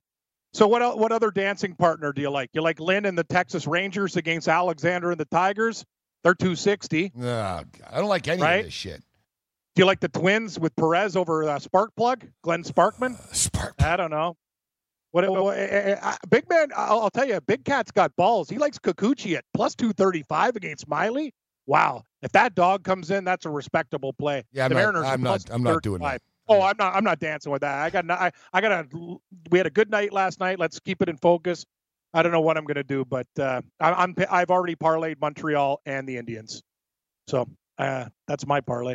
So what el- what other dancing partner do you like? You like Lynn and the Texas Rangers against Alexander and the Tigers? They're two sixty. Oh, God. I don't like any right? of this shit. Do you like the Twins with Perez over uh, Sparkplug? Glenn Sparkman? Uh, Spark. I don't know. What, what uh, uh, Big Man, I'll, I'll tell you, Big Cat's got balls. He likes Kikuchi at plus two thirty-five against Miley. Wow. If that dog comes in, that's a respectable play. Yeah, I'm the not, Mariners I'm not, I'm not doing that. Oh, I'm not. I'm not dancing with that. I got. I, I got a. We had a good night last night. Let's keep it in focus. I don't know what I'm going to do, but uh, I, I'm. I've already parlayed Montreal and the Indians, so uh, that's my parlay.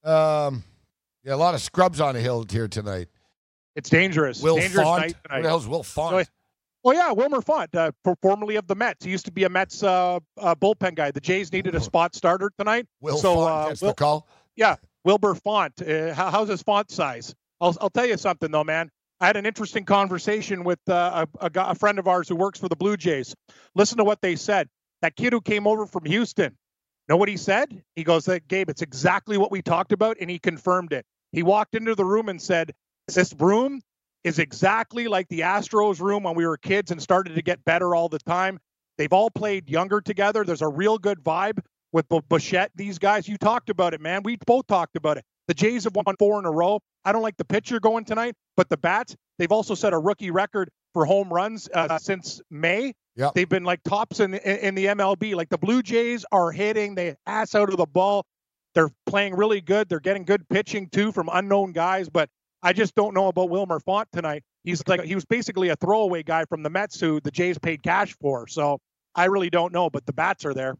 Um, yeah, a lot of scrubs on the hill here tonight. It's dangerous. Will dangerous Font. night tonight. Who the hell's Will Font? So, well, yeah, Wilmer Font, uh, formerly of the Mets. He used to be a Mets uh, uh, bullpen guy. The Jays needed a spot starter tonight. Will so, Font uh, gets Will, the call. Yeah, Wilbur Font. Uh, how, how's his font size? I'll, I'll tell you something, though, man. I had an interesting conversation with uh, a, a, a friend of ours who works for the Blue Jays. Listen to what they said. That kid who came over from Houston, know what he said? He goes, Gabe, it's exactly what we talked about, and he confirmed it. He walked into the room and said, this room is exactly like the Astros room when we were kids and started to get better all the time. They've all played younger together. There's a real good vibe with Bichette, these guys. You talked about it, man. We both talked about it. The Jays have won four in a row. I don't like the pitcher going tonight, but the bats, they've also set a rookie record for home runs uh, since May. Yep. They've been like tops in, in in the M L B. Like the Blue Jays are hitting the ass out of the ball. They're playing really good. They're getting good pitching too from unknown guys, but I just don't know about Wilmer Font tonight. He's like he was basically a throwaway guy from the Mets who the Jays paid cash for. So I really don't know, but the bats are there.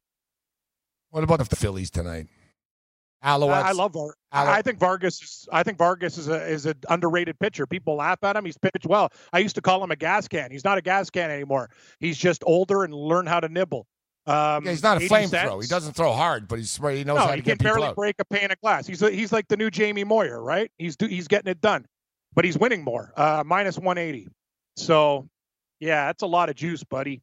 What about the Phillies tonight? Alouettes. I, I love Var- I think Vargas. Is, I think Vargas is a is an underrated pitcher. People laugh at him. He's pitched well. I used to call him a gas can. He's not a gas can anymore. He's just older and learned how to nibble. Um, yeah, he's not a flamethrower. He doesn't throw hard, but he's he knows no, how to he get can people barely out. break a pane of glass. He's he's like the new Jamie Moyer, right? He's he's getting it done, but he's winning more. Uh, minus one eighty. So, yeah, that's a lot of juice, buddy.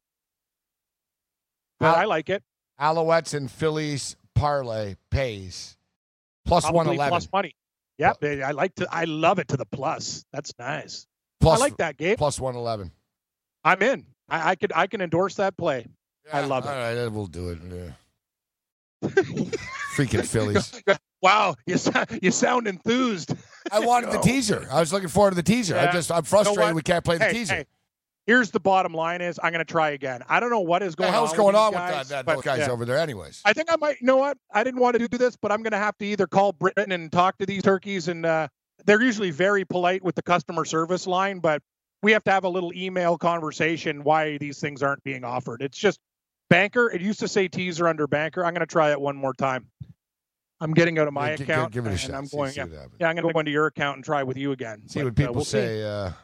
But Al- I like it. Alouettes and Phillies parlay pays plus one eleven. Plus money. Yep, I like to. I love it to the plus. That's nice. Plus, I like that, Gabe. Plus one eleven. I'm in. I, I could. I can endorse that play. Yeah, I love it. All right, we'll do it. Yeah. Freaking Phillies. Wow, you you sound enthused. I wanted the teaser. I was looking forward to the teaser. Yeah. I just I'm frustrated You know we can't play the hey, teaser. Hey, here's the bottom line: is I'm going to try again. I don't know what is What going the hell's on. going with on these with guys, that, that but, those guys yeah. over there? Anyways, I think I might. You know what? I didn't want to do this, but I'm going to have to either call Britain and talk to these turkeys, and uh, they're usually very polite with the customer service line, but we have to have a little email conversation why these things aren't being offered. It's just banker. It used to say teaser under banker. I'm going to try it one more time. I'm getting out of my Yeah, gi- account, give it a and shot. I'm See- going. see yeah, what happens. yeah, I'm going to go into your account and try with you again. see But, what uh, people we'll say. See. Uh,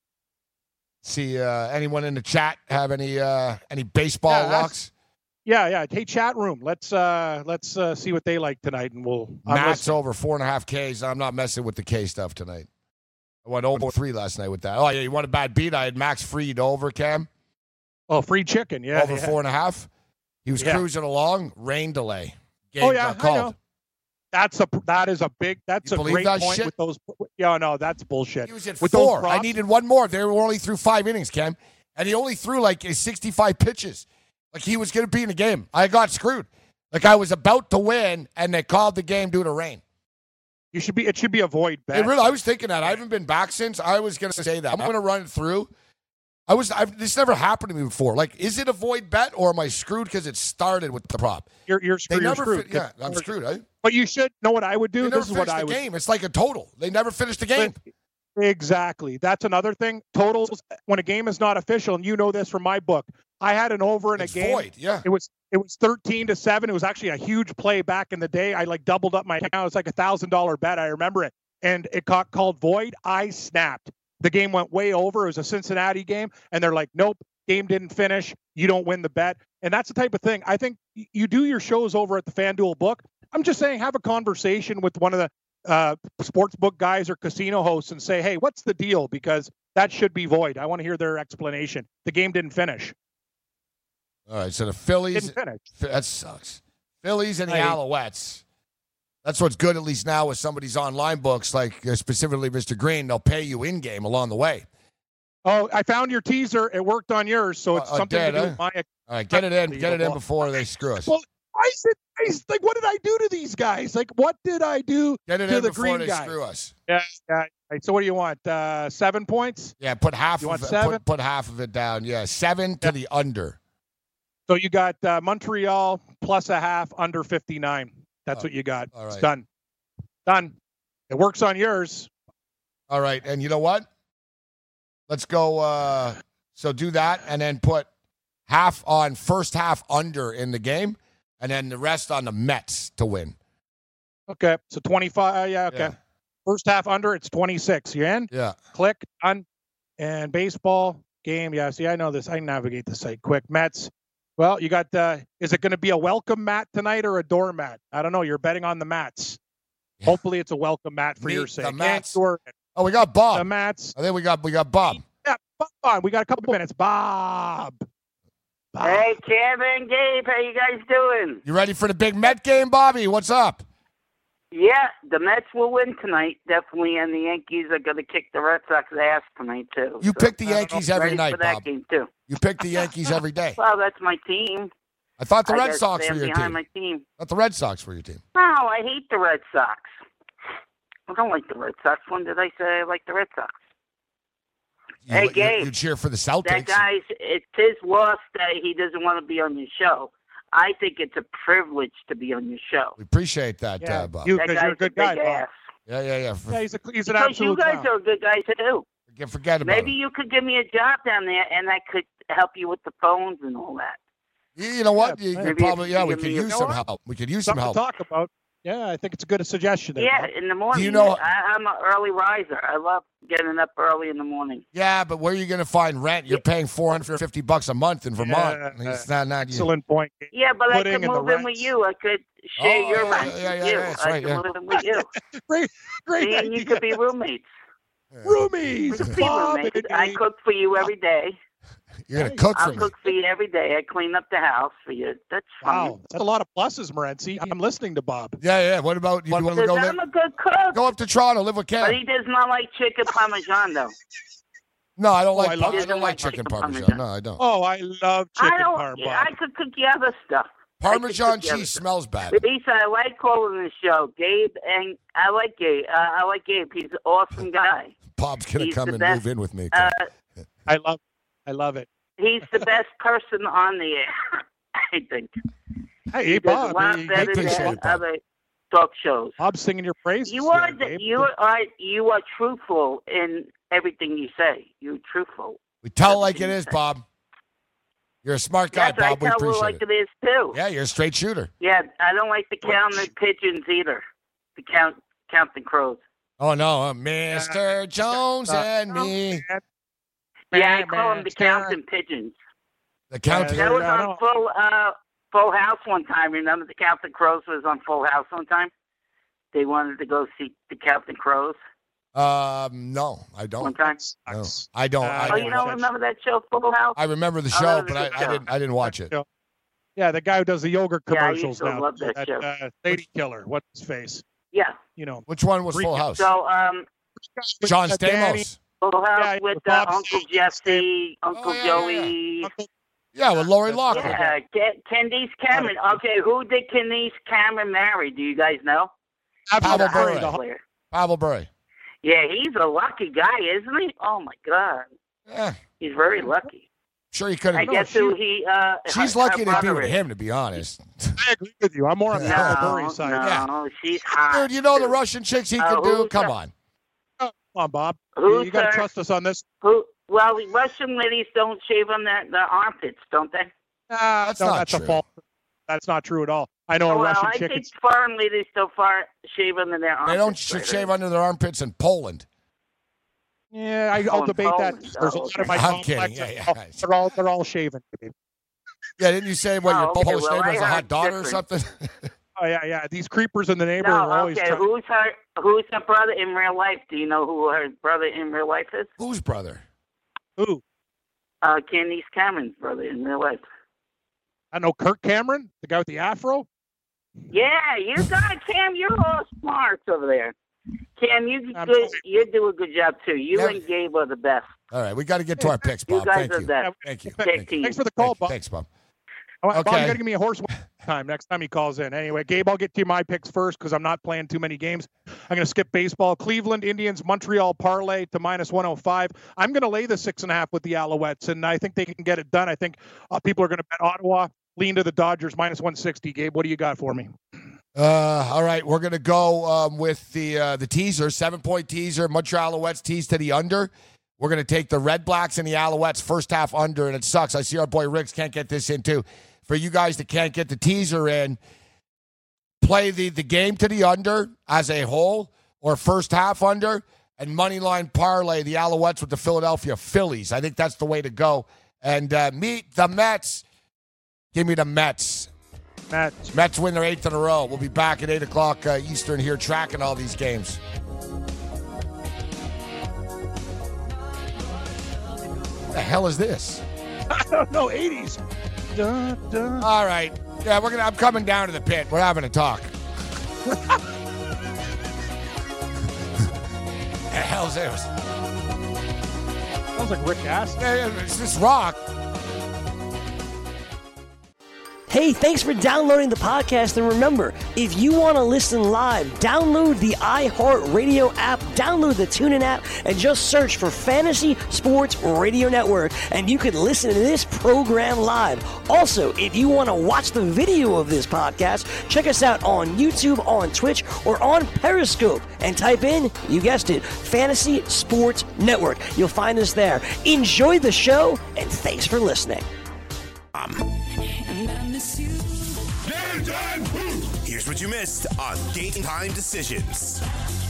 see uh, anyone in the chat have any uh, any baseball Yeah, that's- locks? Yeah, yeah. Hey, chat room. Let's uh, let's uh, see what they like tonight, and we'll. I'm Matt's listening. over four and a half Ks. I'm not messing with the K stuff tonight. I went over three last night with that. Oh yeah, you want a bad beat? I had Max Fried over Cam. Oh, free chicken. Yeah, over yeah. four and a half. He was Yeah. cruising along. Rain delay. Game Oh yeah, got called. I know. That's a that is a big. That's You a believe great that point shit? with those. Yeah, no, that's bullshit. He was at with those four. I props- needed one more. They were only through five innings, Cam, and he only threw like sixty-five pitches. Like he was going to be in the game. I got screwed. Like I was about to win, and they called the game due to rain. You should be. It should be a void bet. It really, I was thinking that. I haven't been back since. I was going to say that. I'm going to run it through. I was. I've, this never happened to me before. Like, is it a void bet, or am I screwed because it started with the prop? You're you're, They screwed, you're never. screwed. Fi- yeah, I'm screwed. Eh? But you should know what I would do. They never This is what finished I the would. game. It's like a total. They never finished the game. Exactly. That's another thing. Totals when a game is not official, and you know this from my book. I had an over in It's a game. void, yeah. It was it was thirteen to seven. It was actually a huge play back in the day. I like doubled up my account. It was like a thousand dollar bet. I remember it, and it got called void. I snapped. The game went way over. It was a Cincinnati game, and they're like, "Nope, game didn't finish. You don't win the bet." And that's the type of thing. I think y- you do your shows over at the FanDuel book. I'm just saying, have a conversation with one of the uh, sports book guys or casino hosts and say, "Hey, what's the deal?" Because that should be void. I want to hear their explanation. The game didn't finish. All right, so the Phillies. Didn't finish. That sucks. Phillies and the I- Alouettes. That's what's good, at least now, with some of these online books, like uh, specifically Mister Green. They'll pay you in game along the way. Oh, I found your teaser. It worked on yours, so it's Uh, uh, something dead, to do huh? with my. All right, get it in. Get it in before they screw us. Well, I said, I said, like, what did I do to these guys? Like, what did I do Get it to in the before green they guy? screw us. Yeah, yeah. Right, so what do you want? Uh, seven points? Yeah, put half You of want it. seven? Put, put half of it down. Yeah, seven to Yeah. the under. So you got uh, Montreal plus a half under fifty-nine. That's Oh, what you got. all It's right. done. Done. It works on yours. All right, and you know what? Let's go. Uh, so do that, and then put half on first half under in the game, and then the rest on the Mets to win. Okay. So twenty-five. Yeah, okay. Yeah. First half under, it's twenty-six. You in? Yeah. Click, done. And baseball game. Yeah, see, I know this. I navigate the site quick. Mets. Well, you got, uh, is it going to be a welcome mat tonight or a doormat? I don't know. You're betting on the mats. Yeah. Hopefully it's a welcome mat for Me- your the sake. mats. And door- Oh, we got Bob. The mats. I think we got we got Bob. Yeah, Bob. We got a couple minutes. Bob. Bob. Hey, Kevin, Gabe, how you guys doing? You ready for the big Met game, Bobby? What's up? Yeah, the Mets will win tonight, definitely, and the Yankees are going to kick the Red Sox ass tonight, too. You So, pick the I don't know, Yankees every ready night, for that Bob. game, too. You pick the Yankees every day. Well, that's my team. I thought the I Red gotta Sox were stand your behind team. my team. I thought the Red Sox were your team. No, I hate the Red Sox. I don't like the Red Sox. When did I say I like the Red Sox? You, Hey, you- Gabe. You cheer for the That Celtics. guy's, it's his loss that he doesn't want to be on your show. I think it's a privilege to be on your show. We appreciate that, Yeah, uh, Bob. you, That because guy's you're a good a guy, big Bob. ass. yeah, yeah, yeah. For, Yeah, he's, a, he's an Because absolute you guys clown. are a good guy, too. forget, forget about Maybe it. you could give me a job down there, and I could help you with the phones and all that. You, you know what? Yeah, you, you maybe probably if yeah. you We give could me a- use You know some what? help. We could use some Something help. to talk about. Yeah, I think it's a good suggestion there. Yeah, Bob. in the morning. you know- I, I'm an early riser. I love getting up early in the morning. Yeah, but where are you going to find rent? You're paying four hundred fifty bucks a month in Vermont. Yeah, it's not not you. Excellent point. Yeah, but I Pudding could and the move in with rents. you. I could share Oh, your yeah, rent yeah, with yeah, you. yeah, that's I right, could yeah. move in with you. Great, great Me and you idea. could be roommates. Roomies. We could be Bob roommates. and I Gabe. cook for you every day. You're going to cook for I'll me. cook for you every day. I clean up the house for you. That's fine. Wow, that's a lot of pluses, Morency. I'm listening to Bob. Yeah, yeah. What about you? Want to Because go I'm live? a good cook. Go up to Toronto, live with But Cam. he does not like chicken parmesan, though. No, I don't Oh, like. I I, love I chicken don't like parmesan. chicken parmesan. No, I don't. Oh, I love I chicken don't. parm, Bob. I could cook the other stuff. I could Parmesan cook the other cheese stuff. smells bad. Lisa, I like calling the show. Gabe, and I like Gabe. Uh, I like Gabe. He's an awesome guy. Bob's gonna He's come the and best. move in with me. Uh, I love, I love it. he's the best person on the air, I think. Hey, He does Bob, a lot he- better appreciate than it, Bob. other talk shows. Bob's singing your praises. You are here, the, Gabe. you are you are truthful in everything you say. You're truthful. We tell it like it is, Bob. You're a smart guy, Yes, I Bob. We tell it appreciate like it. it is too. Yeah, you're a straight shooter. Yeah, I don't like to count the pigeons either. To count count the crows. Oh no, uh, Mister Jones Uh, and me. Yeah, I Man, call them man, the Sarah. counting pigeons. The counting. Yeah, That was I know. on Full uh, Full House one time. Remember the Counting Crows was on Full House one time? They wanted to go see the Counting Crows Um, no, I one don't. time. No, I don't. Uh, I, Oh, you don't remember that show, Full House? I remember the Oh, show, that was but a I, good I show. didn't. I didn't watch it. Yeah, the guy who does the yogurt Yeah, I used commercials to now. love that show. Uh, Lady Killer. What's his face? Yeah. You know. Which one was Freak Full it. House? So, um, John Uh, Danny- Stamos. Full House Yeah, with uh, Bob Uncle Stamos. Jesse, Uncle Oh, yeah, Joey. Uncle- Yeah, with Lori Loughlin. Yeah, Ke- Candice Cameron. Okay, who did Candice Cameron marry? Do you guys know? Pavel The Bure. hockey player. Pavel Bure. Yeah, he's a lucky guy, isn't he? Oh my God, Yeah, he's very lucky. sure you could I have. guess who he. Uh, She's her- lucky her to be brother with is. him, to be honest. I agree with you. I'm more on the No, Pavel Bure No, side. no, she's hot. Dude, you know the too. Russian chicks he Uh, could do? who's Come that? on. Come on, Bob. Who's you got to her- trust us on this. Who? Well, the Russian ladies don't shave on their, their armpits, don't they? Ah, That's no, not that's true. a false. That's not true at all. I know a well, Russian I chick. think It's, foreign ladies still far shave under their armpits. They don't sh- right? shave under their armpits in Poland. yeah, I, Oh, I'll in debate that. Poland. There's a Oh, lot okay. of my I'm complex. kidding. Yeah, yeah. Oh, they're all they're all shaven. Yeah, didn't you say what Oh, your okay, Polish well, neighbor I has a hot heard daughter or different. something? Oh yeah, yeah. These creepers in the neighborhood No, are always okay. trying. Who's her? Who's her brother in real life? Do you know who her brother in real life is? Whose brother? Who? Uh, Candice Cameron's brother in real life. I know Kirk Cameron, the guy with the afro. Yeah, you got it, Cam. You're all smart over there. Cam, you I'm good. sorry. You do a good job too. You Never- and Gabe are the best. All right, we got to get to our picks, You Bob. guys Thank are you. the Thank you. best Thank you. team. Thanks for the call, Thank you. Bob. Thanks, Bob. Bob, Okay. you got to give me a horse time next time he calls in. Anyway, Gabe, I'll get to my picks first because I'm not playing too many games. I'm going to skip baseball. Cleveland Indians, Montreal parlay to minus one oh five. I'm going to lay the six and a half with the Alouettes, and I think they can get it done. I think uh, people are going to bet Ottawa, lean to the Dodgers, minus one sixty. Gabe, what do you got for me? Uh, all right, we're going to go um, with the uh, the teaser, seven-point teaser. Montreal Alouettes tease to the under. We're going to take the Red Blacks and the Alouettes first half under, and it sucks. I see our boy Riggs can't get this in, too. For you guys that can't get the teaser in, play the, the game to the under as a whole or first half under, and money line parlay the Alouettes with the Philadelphia Phillies. I think that's the way to go. And uh, meet the Mets. Give me the Mets. Mets. Mets win their eighth in a row. We'll be back at eight o'clock uh, Eastern here tracking all these games. What the hell is this? I don't know, eighties. Dun, dun. All right. Yeah, we're gonna I'm coming down to the pit. We're having a talk. The hell's this? Sounds like Rick Astley. It's this rock. Hey, thanks for downloading the podcast. And remember, if you want to listen live, download the iHeartRadio app, download the TuneIn app, and just search for Fantasy Sports Radio Network, and you can listen to this program live. Also, if you want to watch the video of this podcast, check us out on YouTube, on Twitch, or on Periscope, and type in, you guessed it, Fantasy Sports Network. You'll find us there. Enjoy the show, and thanks for listening. Here's what you missed on Game Time Decisions.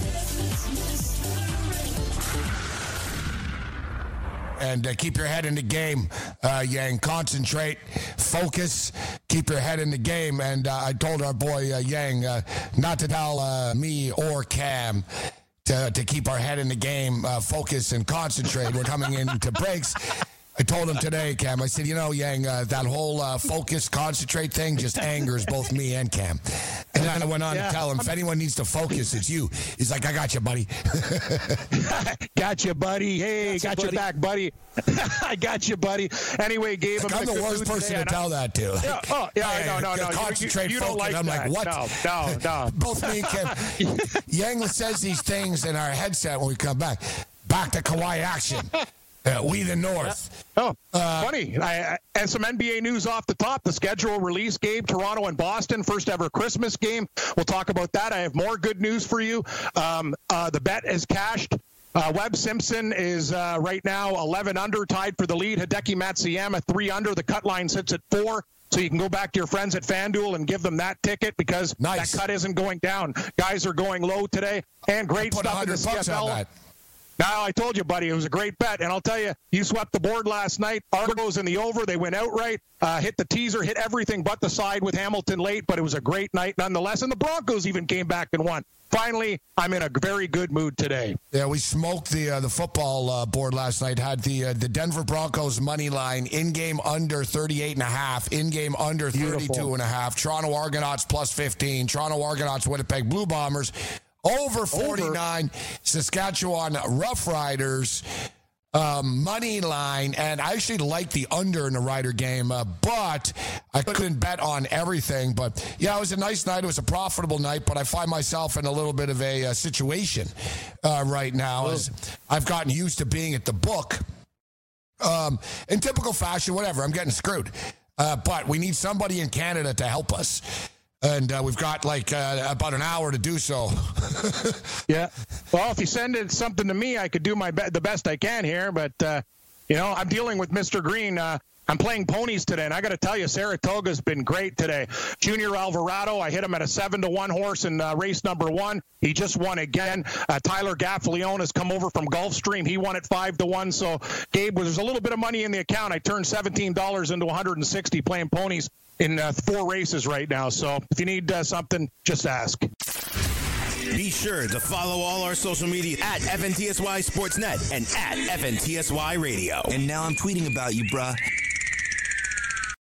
And uh, keep your head in the game, uh, Yang. Concentrate, focus, keep your head in the game. And uh, I told our boy uh, Yang uh, not to tell uh, me or Cam to, to keep our head in the game, uh, focus, and concentrate. We're coming into breaks. I told him today, Cam, I said, you know, Yang, uh, that whole uh, focus, concentrate thing just angers both me and Cam. And then I went on Yeah. to tell him, if anyone needs to focus, it's you. He's like, I got you, buddy. Got you, buddy. Hey, Got you, got you buddy. back, buddy. I got you, buddy. Anyway, Gabe, Like, I'm, I'm in the a good worst mood person today, to and tell I- that to. Yeah, oh, yeah, Hey, no, no, no. You- Concentrate, you, you don't focus. like I'm that. like, what? No, no, no. Both me and Cam. Yang says these things in our headset when we come back. Back to Kawhi action. Uh, we the North. Oh, Uh, funny. I, I, and some N B A news off the top. The schedule release, Gabe, Toronto and Boston, first ever Christmas game. We'll talk about that. I have more good news for you. Um, uh, the bet is cashed. Uh, Webb Simpson is uh, right now eleven under, tied for the lead. Hideki Matsuyama three under. The cut line sits at four. So you can go back to your friends at FanDuel and give them that ticket because Nice. that cut isn't going down. Guys are going low today. And great Put a stuff in the hundred bucks C F L. on that. Now, I told you, buddy, it was a great bet. And I'll tell you, you swept the board last night. Argos in the over. They went outright, uh, hit the teaser, hit everything but the side with Hamilton late. But it was a great night nonetheless. And the Broncos even came back and won. Finally, I'm in a very good mood today. Yeah, we smoked the uh, the football uh, board last night. Had the uh, the Denver Broncos money line in game under thirty-eight and a half, in game under thirty-two and a half. Toronto Argonauts plus fifteen. Toronto Argonauts Winnipeg Blue Bombers over forty-nine. Over. Saskatchewan Roughriders um, money line, and I actually like the under in the Rider game, uh, but I couldn't bet on everything. But yeah, it was a nice night. It was a profitable night, but I find myself in a little bit of a uh, situation uh, right now as I've gotten used to being at the book. Um, in typical fashion, whatever, I'm getting screwed. Uh, but we need somebody in Canada to help us. And uh, we've got like uh, about an hour to do so. Yeah. Well, if you send it something to me, I could do my be- the best I can here. But, uh, you know, I'm dealing with Mister Green. Uh, I'm playing ponies today, and I got to tell you, Saratoga's been great today. Junior Alvarado, I hit him at a seven to one horse in uh, race number one. He just won again. Uh, Tyler Gaffalione has come over from Gulfstream. He won at five to one. So, Gabe, there's a little bit of money in the account. I turned seventeen dollars into one hundred sixty playing ponies in uh, four races right now. So if you need uh, something, just ask. Be sure to follow all our social media at F N T S Y Sportsnet and at F N T S Y Radio. And now I'm tweeting about you, bruh.